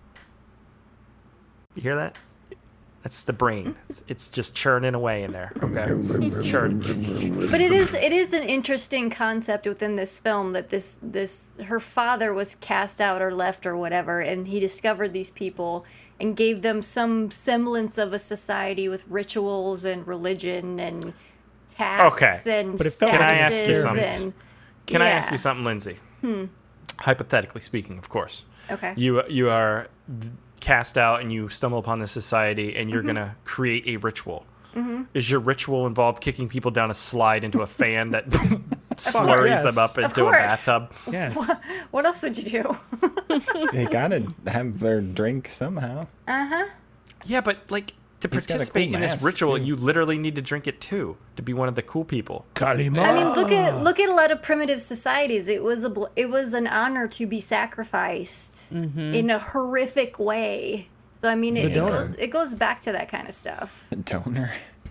hear that? That's the brain. It's just churning away in there. Okay, churn. But it is an interesting concept within this film that this her father was cast out or left or whatever, and he discovered these people and gave them some semblance of a society with rituals and religion and tasks and But it felt Can I like ask you statuses something? and Can I yeah. ask you something, Lindsay? Hypothetically speaking, of course. Okay. You are cast out and you stumble upon this society and you're gonna create a ritual. Is your ritual involved kicking people down a slide into a fan that slurries yes. them up Of into a course. bathtub? Yes. What else would you do? They gotta have their drink somehow. Yeah, but like to He's got a participate cool in this mask, ritual, too. you literally need to drink it too to be one of the cool people. Kalima. I mean, look at a lot of primitive societies. It was an honor to be sacrificed in a horrific way. So I mean, it goes back to that kind of stuff. The donor.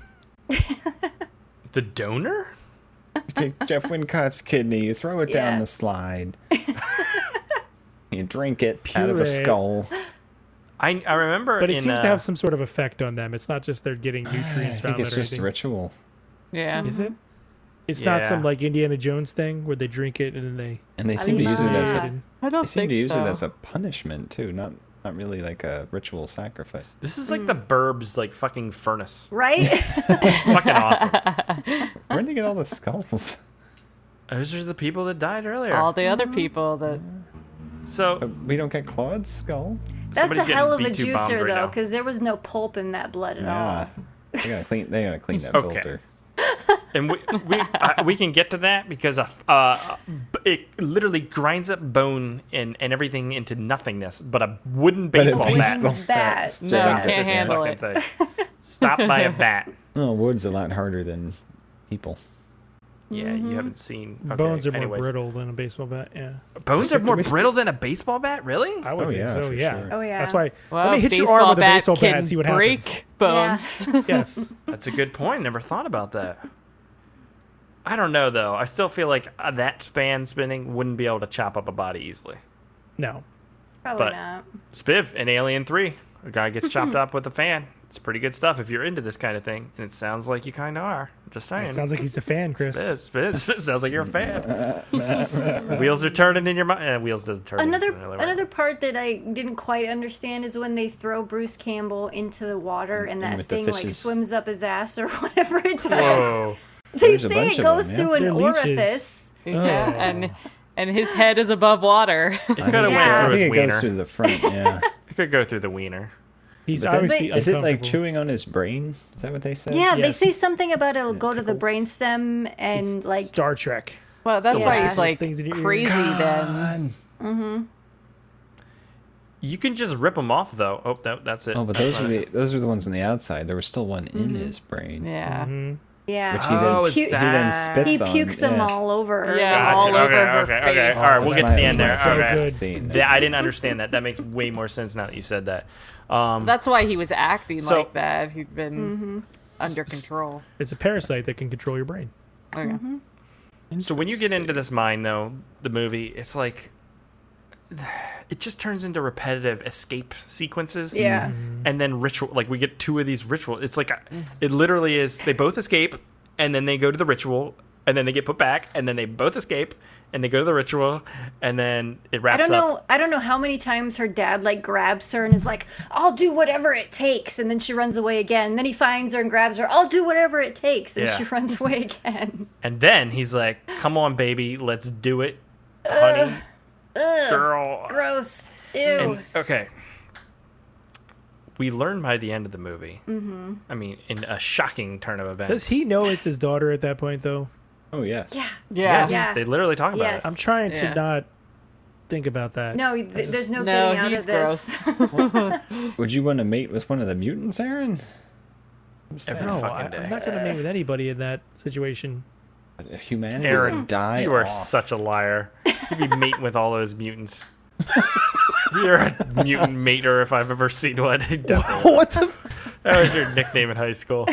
The donor? You take Jeff Wincott's kidney, you throw it down Yeah. the slide. You drink it out of a Puree. skull. I remember, But it in, seems to have some sort of effect on them. It's not just they're getting I nutrients from think it's it or just a anything. ritual. Yeah. Is it? It's not Yeah. some like Indiana Jones thing where they drink it and then they. And they seem to use it as a I don't they seem think to use so. it as a punishment too, not really like a ritual sacrifice. This is like the Burbs, like fucking furnace. Right? Fucking awesome. Where'd they get all the skulls? Those are the people that died earlier. All the other people that. So We don't get Claude's skull. That's somebody's a hell of getting a B2 bombed juicer, right though, now. because there was no pulp in that blood at all. Yeah, they gotta clean that Okay. filter. And we can get to that because it literally grinds up bone and everything into nothingness, but a wooden baseball bat. Bat. No, stops can't this handle fucking it. thing. Stopped by a bat. Oh, wood's a lot harder than people. Yeah, you haven't seen. Okay, Bones are more anyways. brittle than a baseball bat. Yeah. Bones are more brittle than a baseball bat, really? I would Oh, think yeah, so. for Yeah. sure. Oh, yeah. That's why. Well, let me hit your baseball arm with a bat baseball bat can and see what break happens. bones. Yes. That's a good point. Never thought about that. I don't know though. I still feel like that span spinning wouldn't be able to chop up a body easily. No. Probably But- not. Spiv in Alien 3, a guy gets chopped up with a fan. It's pretty good stuff if you're into this kind of thing, and it sounds like you kind of are. Just saying. It sounds like he's a fan, Chris. Spiv sounds like you're a fan. Wheels are turning in your mind. Wheels doesn't turn. Another part that I didn't quite understand is when they throw Bruce Campbell into the water and that with the thing like fishes. swims up his ass or whatever it does. Whoa. They There's a say bunch it of goes them, yeah. through an They're leeches. orifice. Yeah, and his head is above water. It could have Yeah. went I through his think it goes wiener. through the front. Yeah. It could go through the wiener. He's But then- obviously is it like uncomfortable. chewing on his brain? Is that what they said? Yeah, they Yes. say something about it'll go to the tickles. brainstem and like Star Trek? Well, that's why Yeah. he's like Things in your ear. crazy then. You can just rip them off though. Oh, no, that's it. Oh, but those are the ones on the outside. There was still one in his brain. Yeah. yeah. Which he Oh, then, is he then that- He spits on. pukes them yeah. all over. Yeah, Gotcha. all over Okay, her okay, face. okay. All right, we'll get to the end there. So Okay. good. Scene. I didn't understand that. That makes way more sense now that you said that. That's why he was acting So- like that. He'd been under control. It's a parasite that can control your brain. Okay. So when you get into this mind, though, the movie, it's like it just turns into repetitive escape sequences. Yeah. And then ritual, like we get two of these rituals. It's like it literally is. They both escape, and then they go to the ritual, and then they get put back, and then they both escape, and they go to the ritual, and then it wraps up. I don't know how many times her dad like grabs her and is like, "I'll do whatever it takes," and then she runs away again. And then he finds her and grabs her, "I'll do whatever it takes," and Yeah. she runs away again. And then he's like, "Come on, baby, let's do it, honey, girl." Gross. Ew. And okay, we learn by the end of the movie. I mean, in a shocking turn of events. Does he know it's his daughter at that point, though? Oh yes. Yeah. Yes, Yeah. they literally talk about Yes. it. I'm trying Yeah. to not think about that. No, there's no No, getting out he's of this. gross. Would you want to mate with one of the mutants, Aaron? I'm saying, Every No, fucking day. I'm not going to mate with anybody in that situation. humanity Aaron, would die you are off. such a liar. You'd be mating with all those mutants. You're a mutant mater if I've ever seen one. Definitely. What the? That was your nickname in high school.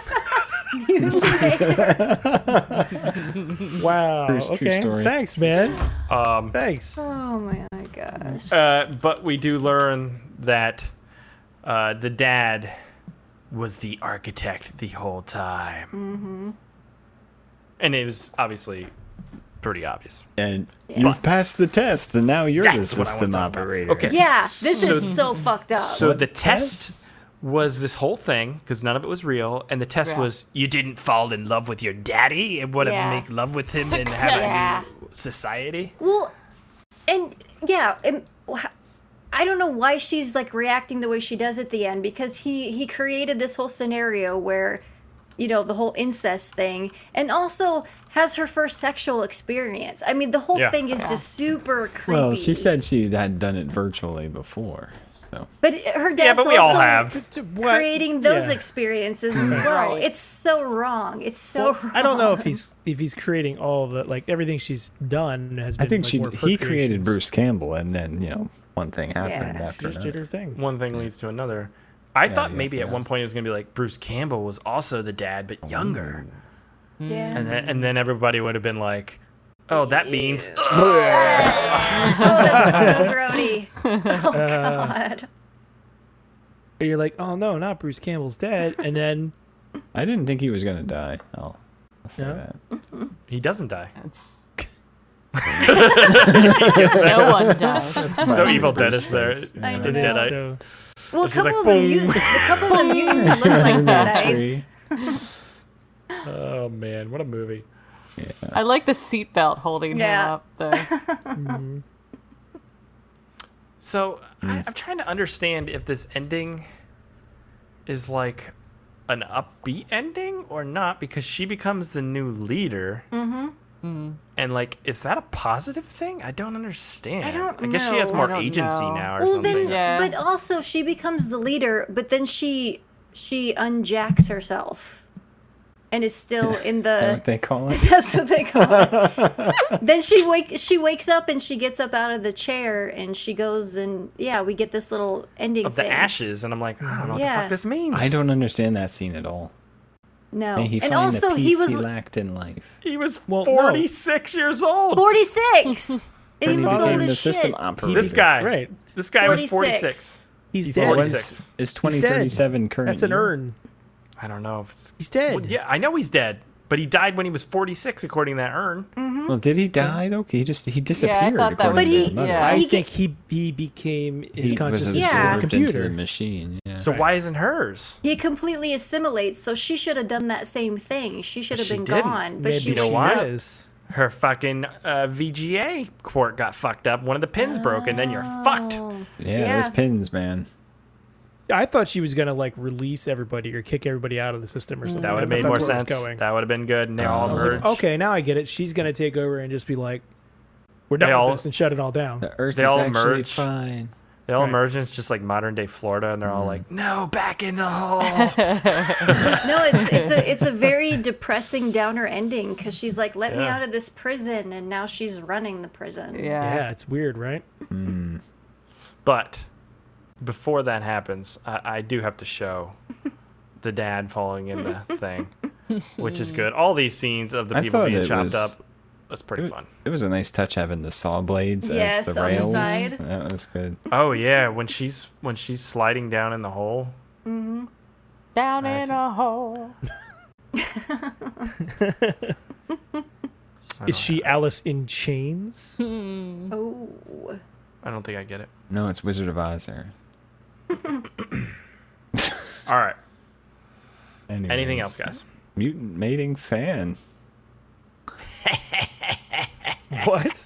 Wow. True Okay. story. Thanks, man. Thanks. Oh my gosh. But we do learn that the dad was the architect the whole time. Mm-hmm. And it was obviously pretty obvious. And you've passed the test, and now you're the That's what I system want to talk about. operator. Okay. Yeah, this So- is so fucked up. So the test was this whole thing, because none of it was real, and the test was you didn't fall in love with your daddy and want to Yeah. make love with him and have a Yeah. new society. Well, and yeah, I don't know why she's like reacting the way she does at the end, because he created this whole scenario where, you know, the whole incest thing, and also has her first sexual experience. I mean, the whole thing is just super creepy. Well, she said she had done it virtually before, so. But her dad's but we all also have. creating those Yeah. experiences as well. Right. It's so wrong. It's so wrong. I don't know if he's creating all of it, like everything she's done has been. I think like, more of her he created creations. Bruce Campbell, and then one thing happened Yeah. after Just did that. her thing. One thing leads to another. I thought maybe at yeah. one point it was going to be like Bruce Campbell was also the dad, but younger. Yeah. And then everybody would have been like, oh, that means... Oh, that's so grody. Oh God. And you're like, oh no, not Bruce Campbell's dead, and then I didn't think he was gonna die. I'll say No? that. He doesn't die. No one dies. So Evil Dead is there. I The know. Deadite. so Well, a She's like, couple of the boom. mutants, look like Deadites. Oh, man. What a movie. I like the seatbelt holding Yeah. him up there. So I'm trying to understand if this ending is like an upbeat ending or not, because she becomes the new leader. Mm-hmm. And like, is that a positive thing? I don't understand. I don't guess she know. has more I don't agency know. now or Well, something. then, Yeah. but also she becomes the leader, but then she unjacks herself, and is still in Is that the. what they call it? That's what they call it. Then she wakes up and she gets up out of the chair and she goes and we get this little ending Of the thing. ashes, and I'm like, I don't know what the Yeah. fuck this means. I don't understand that scene at all. No, May he and find also the he peace was he lacked in life. He was Well, 46 years old. 46, and he When he looks old became the as system shit. operator. This guy. right, This guy was 46. 46. he's He's dead. 46. Is He's 2037 dead. current? That's an year? urn. I don't know if it's. He's dead. Well, yeah, I know he's dead, but he died when he was 46, according to that urn. Well, did he die though? He disappeared. thought that according was- to But the mother. yeah. I He think he became his He was consciousness Yeah. in a absorbed into the computer. machine. Yeah. So why isn't hers? He completely assimilates, so she should have done that same thing. She should have She been didn't. gone, but Maybe she You know wakes why? up. is. Her fucking VGA port got fucked up. One of the pins broke, and then you're fucked. yeah, those pins, man. I thought she was gonna like release everybody or kick everybody out of the system or something. That would have I made thought more that's where it was sense. going. That would have been good. And they all I was merged. Okay, now I get it. She's gonna take over and just be like, "We're They done all- with this," and shut it all down. The Earth They is all actually merge. fine. They all Right. merge, and it's just like modern day Florida, and they're all like, "No, back in the hole." No, it's a very depressing downer ending because she's like, "Let me Yeah. out of this prison," and now she's running the prison. Yeah, it's weird, right? But before that happens, I do have to show the dad falling in the thing, which is good. All these scenes of the I people thought being it chopped was- up, that's pretty fun. It was a nice touch having the saw blades Yes, as the on the rails. side. That was good. Oh yeah, when she's sliding down in the hole. Down in a hole. Is she Alice in Chains? Oh, I don't think I get it. No, it's Wizard of Oz there. All right. Anyways, Anything else, guys? Mutant mating fan. What?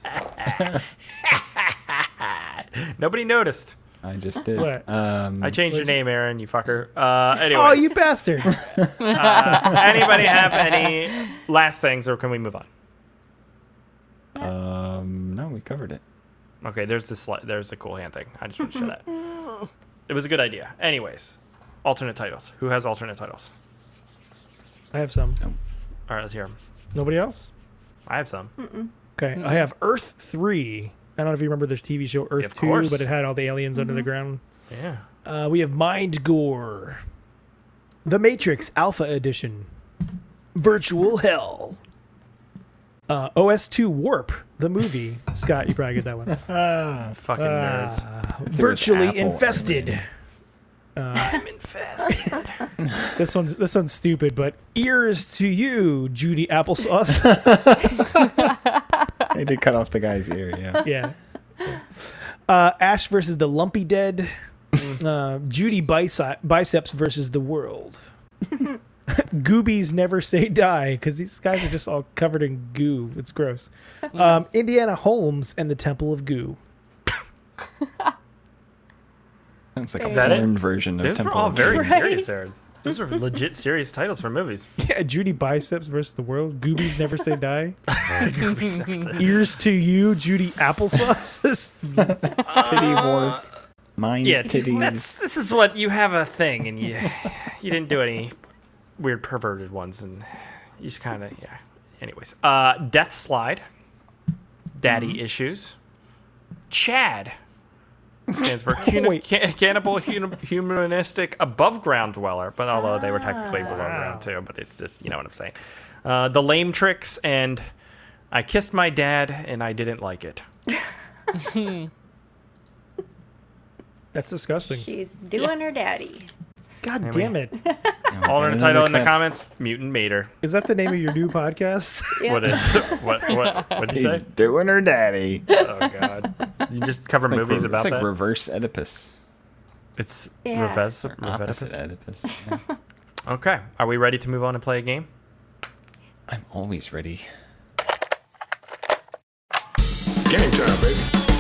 Nobody noticed. I just did. What? I changed your name, Aaron. You fucker. Oh, Anyways, you bastard! anybody have any last things, or can we move on? No, we covered it. Okay, there's the cool hand thing. I just want to show that. It was a good idea. Anyways, alternate titles. Who has alternate titles? I have some. All right, let's hear them. Nobody else? I have some. Okay, I have Earth 3, I don't know if you remember the TV show Earth 2, course. but it had all the aliens under the ground. Yeah. We have Mind Gore, The Matrix Alpha Edition, Virtual Hell, OS2 Warp, the movie. Scott, you probably get that one. Fucking nerds. Virtually Apple Infested. I'm infested. This one's stupid, but Ears to You, Judy Applesauce. They did cut off the guy's ear, yeah. Yeah. Ash versus the Lumpy Dead. Judy Biceps versus the World. Goobies Never Say Die, because these guys are just all covered in goo. It's gross. Indiana Holmes and the Temple of Goo. Sounds like a that it? porn version of Those were Temple all of very Doom. serious, Aaron. Those are legit serious titles for movies. Yeah, Judy Biceps versus the World. Goobies Never Say Die. Goobies never said. Ears to You, Judy Applesauce. Titty warp. Mind Yeah, titties. this is what you have a thing, and you didn't do any weird perverted ones, and you just kind of Anyways, Death Slide, Daddy Issues, Chad stands for Cannibal Humanistic Above Ground Dweller, but although they were technically below ground too, but it's just you know what I'm saying. The Lame Tricks and I Kissed My Dad and I Didn't Like It. That's disgusting. She's doing her daddy. God damn it. Alternate title in the comments: Mutant Mater. Is that the name of your new podcast? Yep. What is what did you He's say? doing her daddy. Oh god, you just cover movies about it's like that. reverse Oedipus. It's Yeah. reverse. Opposite Oedipus. Yeah. Okay, are we ready to move on and play a game? I'm always ready. Game time, baby.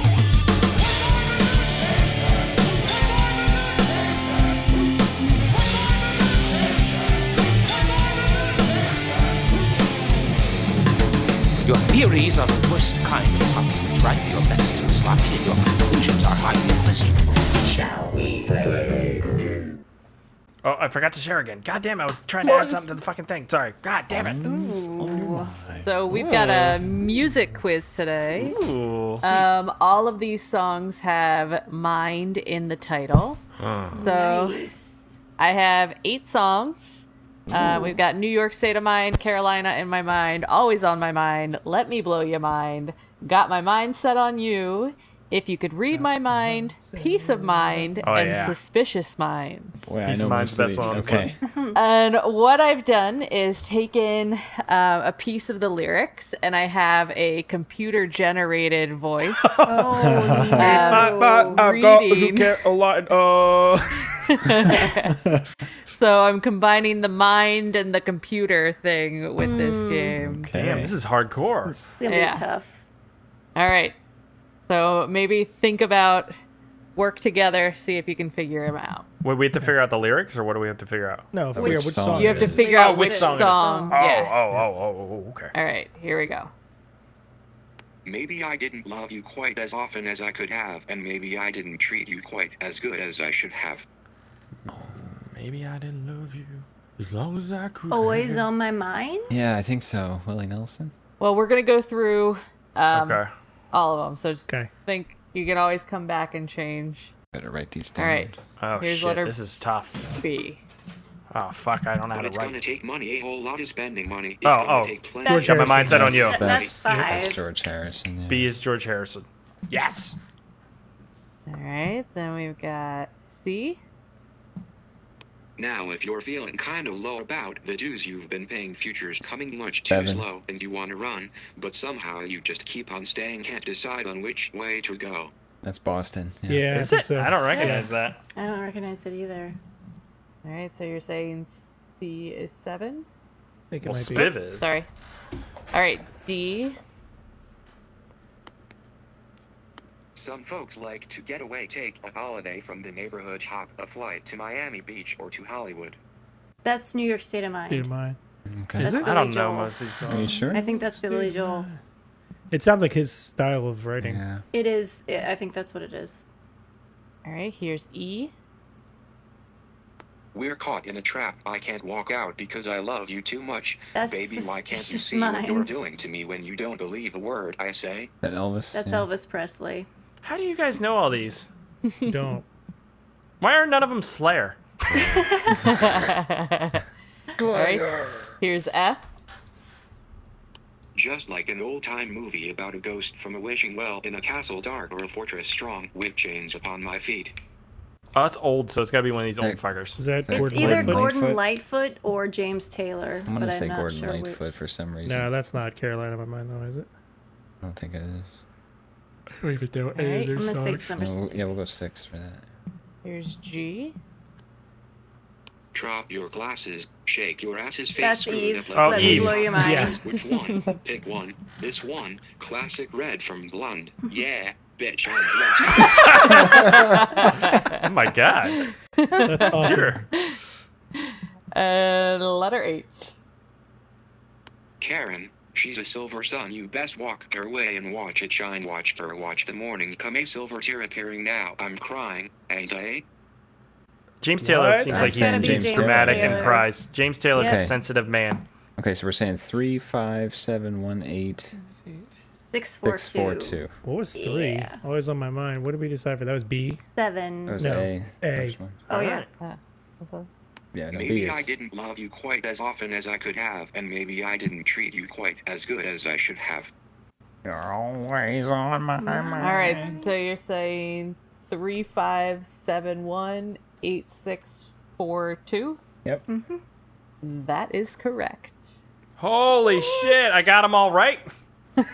Your theories are the worst kind of compliment, right? Your methods are sloppy and your conclusions are highly implicit. Shall we play? Oh, I forgot to share again. God damn, I was trying to add something to the fucking thing. Sorry. God damn it. So we've got a music quiz today. Ooh. All of these songs have mind in the title. So Nice. I have 8 songs. We've got New York State of Mind, Carolina in my mind, Always on my mind, Let me blow your mind, Got my mind set on you, If you could read my mind, Peace of Mind, and yeah. Suspicious Minds. Boy, I Peace know of Mind's most of the best these. one on this Okay. And what I've done is taken a piece of the lyrics, and I have a computer-generated voice. Oh, no. reading. a lot. So I'm combining the mind and the computer thing with this game. Damn, this is hardcore. It's gonna Yeah. be tough. All right. So maybe think about, work together, see if you can figure them out. Wait, we have to figure out the lyrics, or what do we have to figure out? No, figure out which song. You have it to is. figure out which which song song. it is. Yeah. Oh, okay. All right, here we go. Maybe I didn't love you quite as often as I could have, and maybe I didn't treat you quite as good as I should have. Maybe I didn't love you as long as I could. Always on my mind. Yeah, I think so. Willie Nelson. Well, we're going to go through Okay. all of them. So just Okay. think you can always come back and change. Better write these All down. right. Oh Here's shit, letter this is tough. B. Oh fuck, I don't know how But to it's gonna write. take money, a whole lot of spending money. It's Oh, gonna oh. take plenty. That's- Got my mindset on you. That's That's 5. George Harrison. Yeah. B is George Harrison. Yes. All right. Then we've got C. Now, if you're feeling kind of low about the dues you've been paying, future's coming much too 7. slow, and you want to run, but somehow you just keep on staying, can't decide on which way to go. That's Boston. Yeah, Is I think it? so. I don't recognize that. I don't recognize it either. All right. So you're saying C is 7? I think it Well, might be. Spiv is. Sorry. All right. D. Some folks like to get away, take a holiday from the neighborhood, hop a flight to Miami Beach or to Hollywood. That's New York State of Mind. Dude, mine. Okay. Is That's it? I don't Billy know Joel. most of these songs. Are you sure? I think that's Billy Joel. It sounds like his style of writing. Yeah. It is. I think that's what it is. All right. Here's E. We're caught in a trap. I can't walk out because I love you too much. Baby, why can't you Suspicious see what you're Minds. doing to me when you don't believe a word I say? That Elvis. That's yeah. Elvis Presley. How do you guys know all these? Don't. Why are none of them Slayer? All right. Here's F. Just like an old-time movie about a ghost from a wishing well in a castle dark or a fortress strong with chains upon my feet. Oh, it's old, so it's got to be one of these old fuckers. Is that It's Gordon either Lightfoot? Gordon Lightfoot or James Taylor. I'm gonna but say I'm not Gordon sure Lightfoot which. for some reason. No, that's not Carolina of Mine, though, is it? I don't think it is. I don't even know All right, I'm gonna say number No, 6. yeah, we'll go 6 for that. Here's G. Drop your glasses, shake your ass's face. That's screw Eve. it, Oh, Let Eve. me blow your mind. Yeah. Which one? Pick one. This one. Classic red from Blonde. Yeah, bitch, I'm blessed. Oh my god. That's awesome. Sure. Letter H. Karen, she's a silver sun. You best walk her way and watch it shine. Watch her watch the morning come. A silver tear appearing now. I'm crying, ain't I? James Taylor What? seems like That's gotta he's be James dramatic Taylor. and cries. James Taylor's Yeah. a sensitive man. Okay, so we're saying 3, 5, 7, 1, 8, 6, 4, 6, 4, 2. 2. What was 3? Yeah. Always on my mind. What did we decide for? That was B? 7. That was No, A. A. First one. Oh, yeah. Yeah, no, B Maybe is. I didn't love you quite as often as I could have, and maybe I didn't treat you quite as good as I should have. You're always on my mind. All right, so you're saying 3, 5, 7, 1, 8, 6, 4, 2. Yep. That is correct. Holy shit, I got them all right. Good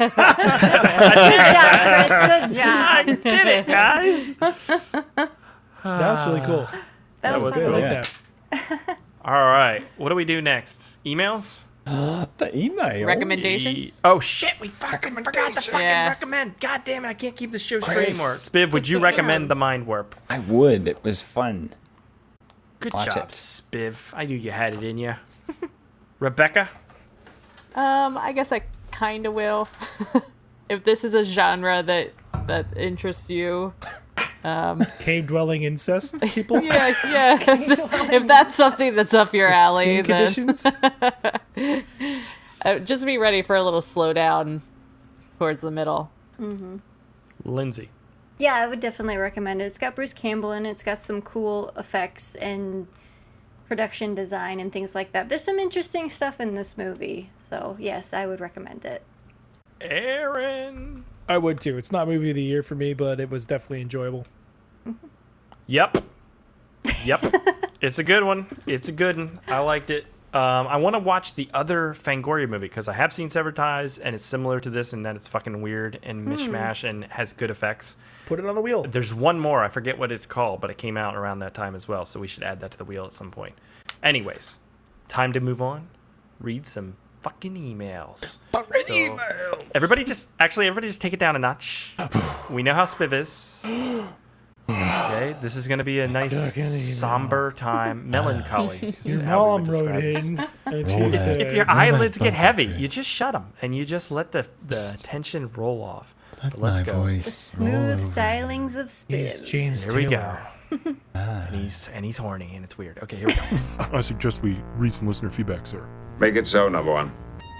job, Chris. Good I job. did it, guys. That was really cool. That was was I fun. like Yeah. that. All right, what do we do next? Emails? The email. Recommendations? Oh shit, we fucking forgot to fucking Yes. recommend. God damn it, I can't keep the show straight anymore. Spiv, would you recommend The Mind Warp? I would. It was fun. Good Watch job, it. Spiv. I knew you had it in you. Rebecca? I guess I kind of will. If this is a genre that interests you. Cave dwelling incest people. Yeah. If that's something that's up your alley, Skin then conditions. just be ready for a little slowdown towards the middle. Lindsay. Yeah, I would definitely recommend it. It's got Bruce Campbell in it. It's got some cool effects and production design and things like that. There's some interesting stuff in this movie. So, yes, I would recommend it. Aaron. I would too. It's not movie of the year for me, but it was definitely enjoyable. Yep. It's a good one. It's a good one. I liked it. I want to watch the other Fangoria movie because I have seen Severed Ties and it's similar to this in that it's fucking weird and mishmash and has good effects. Put it on the wheel. There's one more. I forget what it's called, but it came out around that time as well. So we should add that to the wheel at some point. Anyways, time to move on. Read some fucking emails. Everybody just take it down a notch. We know how Spiv is. Okay, this is going to be a nice somber time. Melancholy. is Your how we mom would wrote describe this. in. And she said, If your eyelids get heavy, you just shut them and you just let the tension roll off. But let's go. The smooth stylings of He's Spiv. James Here we go. Taylor. And he's horny and it's weird. Okay, here we go. I suggest we read some listener feedback, sir. Make it so, number one.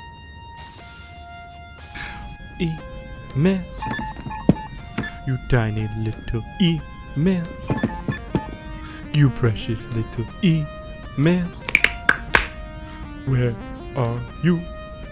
Emails. You tiny little emails. You precious little emails. Where are you?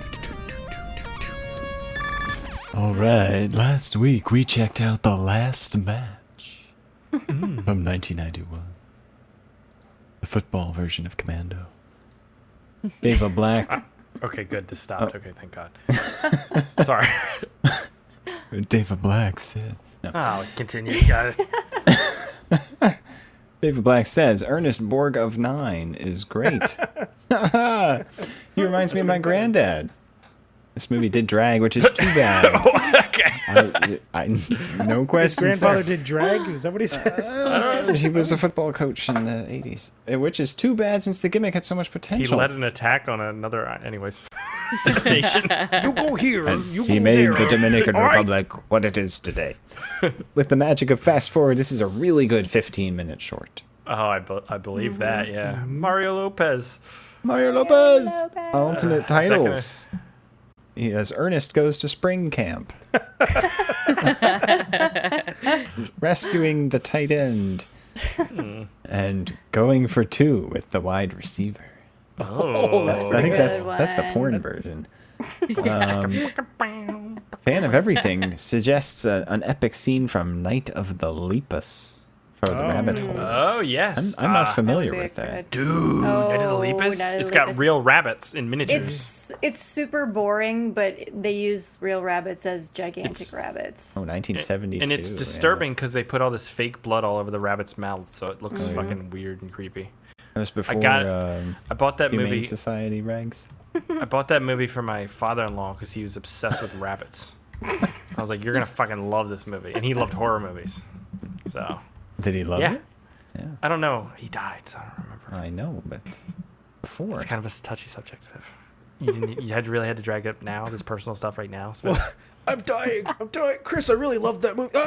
Alright, last week we checked out The Last Match from 1991. The football version of Commando. Ava Black. Okay, good. This stopped. Okay, thank God. Sorry. David Black said. No. Oh, continue, guys. David Black says Ernest Borg of 9 is great. He reminds me of my granddad. This movie did drag, which is too bad. Okay. I no His questions. grandfather there. did drag? Is that what he said? He was a football coach in the 80s, which is too bad since the gimmick had so much He potential. led an attack on another. Anyways. Nation. You go here. You He go made there. the Dominican All right. Republic what it is today. With the magic of fast forward, this is a really good 15-minute short. I believe that. Yeah, Mario Lopez. Mario Lopez. Alternate titles. He has Ernest Goes to Spring Camp. Rescuing the tight end. And Going for Two with the wide receiver. I think that's the porn version. Fan of Everything suggests an epic scene from Night of the Lepus for the rabbit hole. Oh, yes. I'm not familiar with that. Dude, Night of the Lepus? It's got real rabbits in miniatures. It's super boring, but they use real rabbits as gigantic rabbits. Oh, 1972. And it's disturbing because they put all this fake blood all over the rabbits' mouths, so it looks fucking weird and creepy. That was before I bought that Humane movie. Society regs. I bought that movie for my father-in-law because he was obsessed with rabbits. I was like, you're going to fucking love this movie. And he loved horror movies. So... Did he love it? Yeah. I don't know. He died, so I don't remember. I know, but before. It's kind of a touchy subject, Spiff. You really had to drag it up now, this personal stuff right now, Spiff? Well, I'm dying. Chris, I really loved that movie.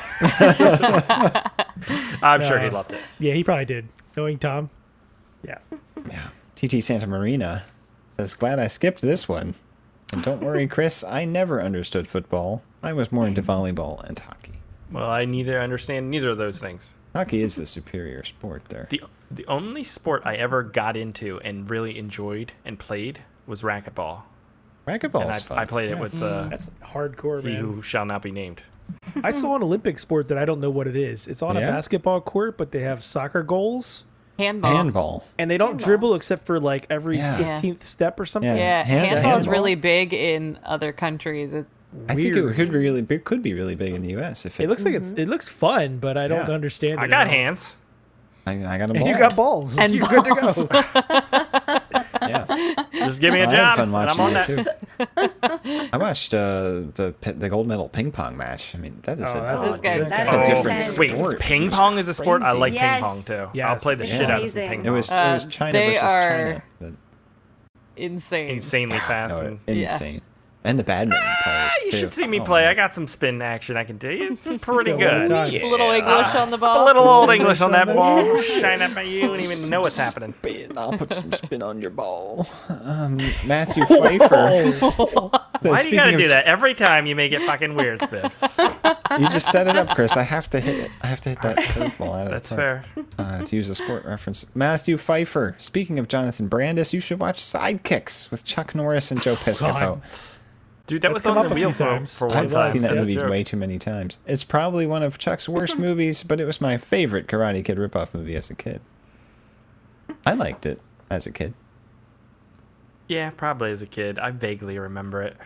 I'm sure he loved it. Yeah, he probably did. Knowing Tom. Yeah. TT Santa Marina says, glad I skipped this one. And don't worry, Chris, I never understood football. I was more into volleyball and hockey. Well, I neither understand neither of those things. Hockey is the superior sport there. The only sport I ever got into and really enjoyed and played was racquetball. Racquetball's fun. I played it with that's hardcore, he man. who shall not be named. I saw an Olympic sport that I don't know what it is. It's on a basketball court, but they have soccer goals. Handball. And they don't dribble except for like every 15th step or something. Yeah, handball is really big in other countries. I think it could be really big in the U.S. If it looks like it looks fun, but I don't understand it. I got hands. I got a ball. And you got balls. And you're good to go. Just give me a job. I had fun watching I'm on it too. I watched the gold medal ping pong match. I mean, that's a different sport. Wait, ping pong is a sport? I like Yes. ping pong too. Yes. I'll play the shit out of some ping pong. It was China versus China. But insane. Insanely fast. Insane. And the badminton players, You too. should see me play. I got some spin action I can do. It's pretty good. A little English on the ball. A little old English on that ball. Shine up at you. You don't even know what's happening. I'll put some spin on your ball. Matthew Pfeiffer. Why do you gotta do that? Every time you make it fucking weird, Spiff. You just set it up, Chris. I have to hit it. I have to hit that curveball out of That's the park. fair. To use a sport reference. Matthew Pfeiffer. Speaking of Jonathan Brandis, you should watch Sidekicks with Chuck Norris and Joe Piscopo. Dude, that was on the wheel for one I've time. seen that movie way too many times. It's probably one of Chuck's worst movies, but it was my favorite Karate Kid ripoff movie as a kid. I liked it as a kid. Yeah, probably as a kid. I vaguely remember it.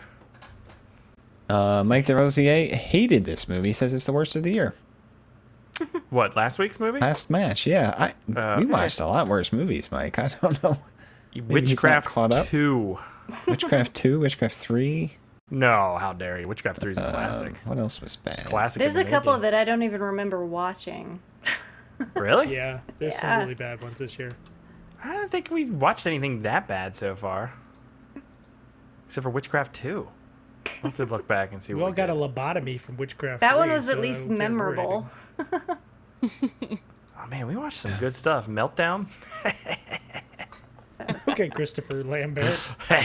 Mike DeRosier hated this movie. Says it's the worst of the year. What, last week's movie? Last match, yeah. We watched a lot worse movies, Mike. I don't know. Maybe he's not caught up. 2. Witchcraft 2, Witchcraft 3. No, how dare you? Witchcraft 3 is a classic. What else was bad? Classic. There's a couple that I don't even remember watching. Really? Yeah, there's some really bad ones this year. I don't think we've watched anything that bad so far. Except for Witchcraft 2. I'll have to look back and see We what all we got did. a lobotomy from Witchcraft. That 3, one was so at I least don't care what we're memorable. Oh man, we watched some good stuff. Meltdown. Okay, Christopher Lambert.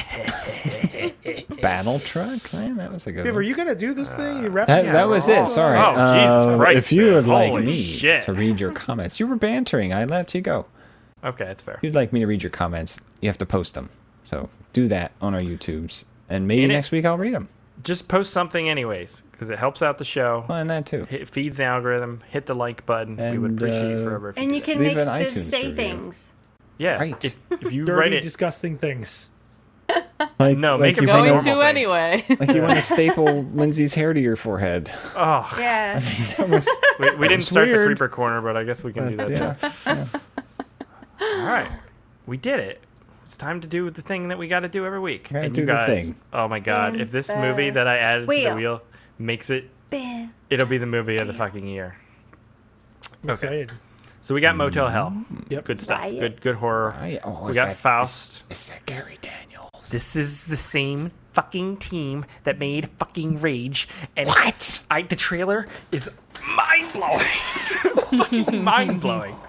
Battle Truck? Man, that was a good Were one. you going to do this thing? You That was it. Sorry. Oh, Jesus Christ, If you would man. like Holy me shit. to read your comments, you were bantering. I let you go. Okay, that's fair. If you'd like me to read your comments, you have to post them. So do that on our YouTubes. And maybe next week I'll read them. Just post something anyways, because it helps out the show. Well, and that too. It feeds the algorithm. Hit the like button. we would And, appreciate you forever. If And you did. can Leave make an Spiff iTunes say review. things. Yeah, Right. If you Dirty, write it, disgusting things. Like, no, like make you it Going want to anyway. Like you want to staple Lindsay's hair to your forehead. oh, Yeah. That was, we didn't was start the weird. creeper corner, but I guess we can do that. yeah. Too. All right, we did it. It's time to do the thing that we got to do every week. Gotta And do you the guys, thing. oh my god, if this movie that I added to Wheel. the wheel makes it, Bah. it'll be the movie of the fucking year. I'm excited. So we got Motel Hell. Yep. Good stuff. Riot. Good horror. Riot. Oh, we is got that- Faust. Is that Gary Daniels? This is the same fucking team that made fucking Rage. And What? the trailer is mind blowing. Fucking mind blowing.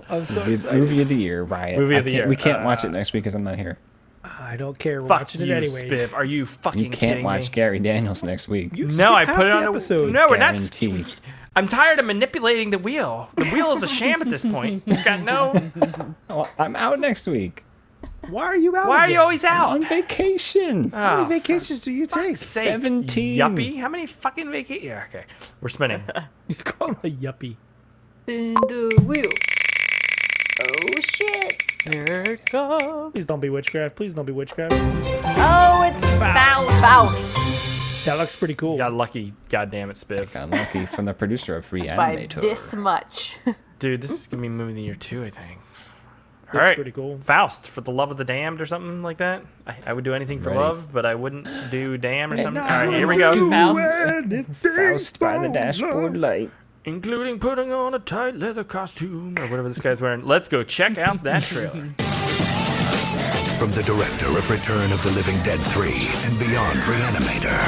I'm so Movie excited. of the year, Riot. Movie of the year. We can't watch it next week because I'm not here. I don't care. We're Fuck watching you, it anyways. Spiv. Are you fucking You can't kidding watch me? Gary Daniels next week. No, I put it on episode. No, we're not. Guaranteed. I'm tired of manipulating the wheel. The wheel is a sham at this point. It's got no. Oh, I'm out next week. Why are you out? Why are again? you always out? On vacation. How Oh, many vacations do you take? Sake, 17. Yuppie? How many fucking vacations? Yeah, okay. We're spinning. You call him a yuppie. In the wheel. Oh shit. Here it comes. Please don't be witchcraft. Please don't be witchcraft. Oh, it's Faust. That looks pretty cool. You got lucky. Goddamn it, Spiv. Got lucky from the producer of By Reanimator. this much. Dude, this is going to be movie of the year 2, I think. All Looks right. pretty cool. Faust, for the love of the damned or something like that. I would do anything for Ready. love, but I wouldn't do damn or something. All right, here we go. Faust by the dashboard light. Including putting on a tight leather costume or whatever this guy's wearing. Let's go check out that trailer. From the director of Return of the Living Dead 3 and Beyond Reanimator.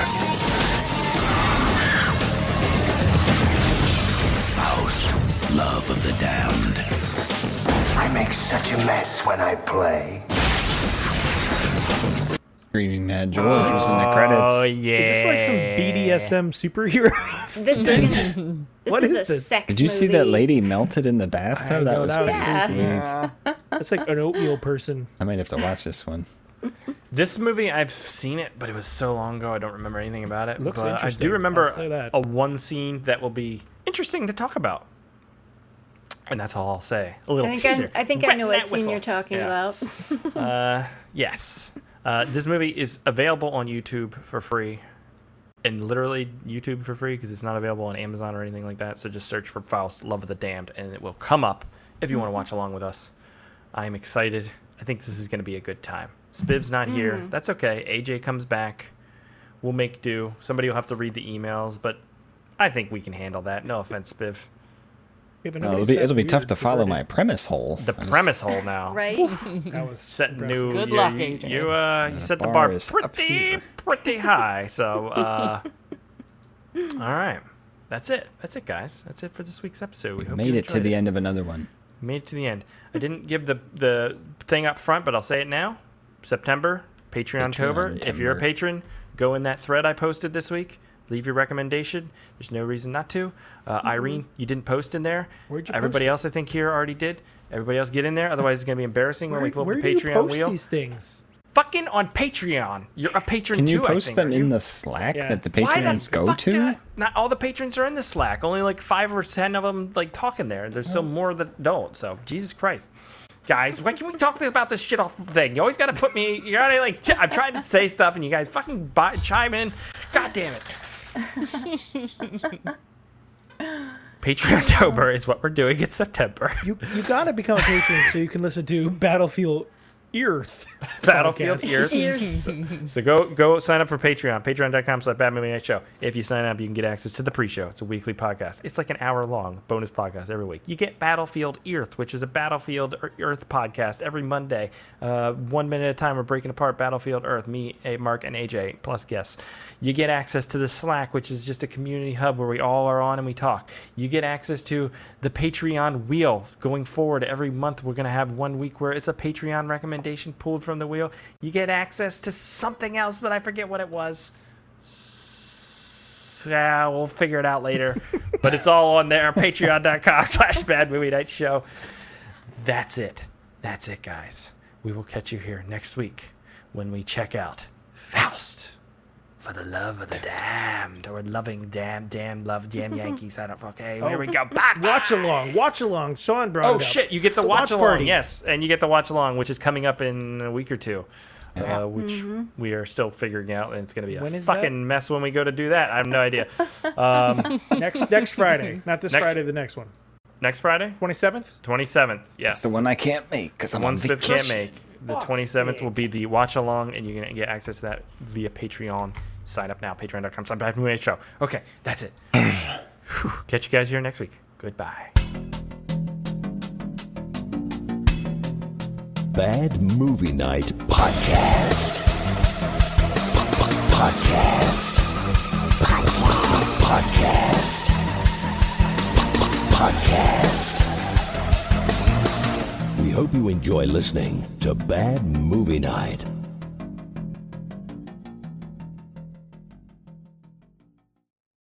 Faust, Love of the Damned. I make such a mess when I play. Screaming Mad George was in the credits. Oh, yeah. Is this like some BDSM superhero? This is What is is a this? sex Did you see that movie. lady melted in the bathtub? I That know, was that was pretty Yeah. sweet. That's like an oatmeal person. I might have to watch this one. This movie, I've seen it, but it was so long ago, I don't remember anything about it. Looks but interesting, I do remember I'll say that. a one scene that will be interesting to talk about. And that's all I'll say. A little teaser. I think I Wet know that what scene whistle. you're talking Yeah. about. Yes. This movie is available on YouTube for free. And literally YouTube for free because it's not available on Amazon or anything like that. So just search for Faust, Love of the Damned, and it will come up if you want to watch along with us. I'm excited. I think this is going to be a good time. Spiv's not here. That's okay. AJ comes back. We'll make do. Somebody will have to read the emails, but I think we can handle that. No offense, Spiv. Yeah, but No, nobody's it'll be that tough weird to follow it. my premise hole. The premise hole now. Right? That was Set impressive. new. Good you, luck, you, AJ. you set the bar bar is up here. pretty high. So, all right, that's it. That's it, guys. That's it for this week's episode. We hope Made you it to enjoyed the end of another one. Made it to the end. I didn't give the thing up front, but I'll say it now. September, Patreon-tober. If you're a Patreon-tober. patron, go in that thread I posted this week. Leave your recommendation. There's no reason not to. Irene, you didn't post in there. Where'd you Everybody post it? else, I think, here already did. Everybody else get in there. Otherwise, it's going to be embarrassing when we pull up Where the do you Patreon post wheel. these things? Fucking on Patreon. You're a patron Can too, you I post think, them aren't in you? the Slack Yeah. that the Why the Patreons go fuck to? not? Not all the patrons are in the Slack. Only like 5 or 10 of them like talking there. There's still more that don't. So Jesus Christ, guys, why can't we talk about this shit off the thing? You always got to put me. You got to like. I'm trying to say stuff and you guys fucking chime in. God damn it. Patreon-tober is what we're doing in September. You gotta become a patron so you can listen to Battlefield Earth. Battlefield podcast. Earth. So go sign up for Patreon. Patreon.com/BadMovieNightShow. If you sign up, you can get access to the pre-show. It's a weekly podcast. It's like an hour-long bonus podcast every week. You get Battlefield Earth, which is a Battlefield Earth podcast every Monday. 1 minute at a time, we're breaking apart Battlefield Earth. Me, Mark, and AJ, plus guests. You get access to the Slack, which is just a community hub where we all are on and we talk. You get access to the Patreon wheel. Going forward, every month we're going to have 1 week where it's a Patreon recommendation pulled from the wheel. You get access to something else, but I forget what it was. Yeah, we'll figure it out later. But it's all on there. Patreon.com/BadMovieNightShow. That's it. That's it, guys. We will catch you here next week when we check out Faust. For the love of the damned, or loving damn love damn Yankees. I don't. Okay, here we go. Bye. Watch along. Sean brought Oh it up. shit! You get the The watch along, party. yes, and you get the watch along, which is coming up in a week or two, which we are still figuring out, and it's going to be a When is fucking mess when we go to do that. I have no idea. Next Friday, not this Next- Friday. The next one. Next Friday, 27th. 27th. Yes, It's the one I can't make because the I'm on one Spiff vacation. can't make. The 27th will be the watch along, and you're going to get access to that via Patreon. Sign up now, patreon.com/BadMovieNightShow. Okay, that's it. Whew. Catch you guys here next week. Goodbye. Bad Movie Night Podcast. Podcast. Podcast. Podcast. hope you enjoy listening to Bad Movie Night.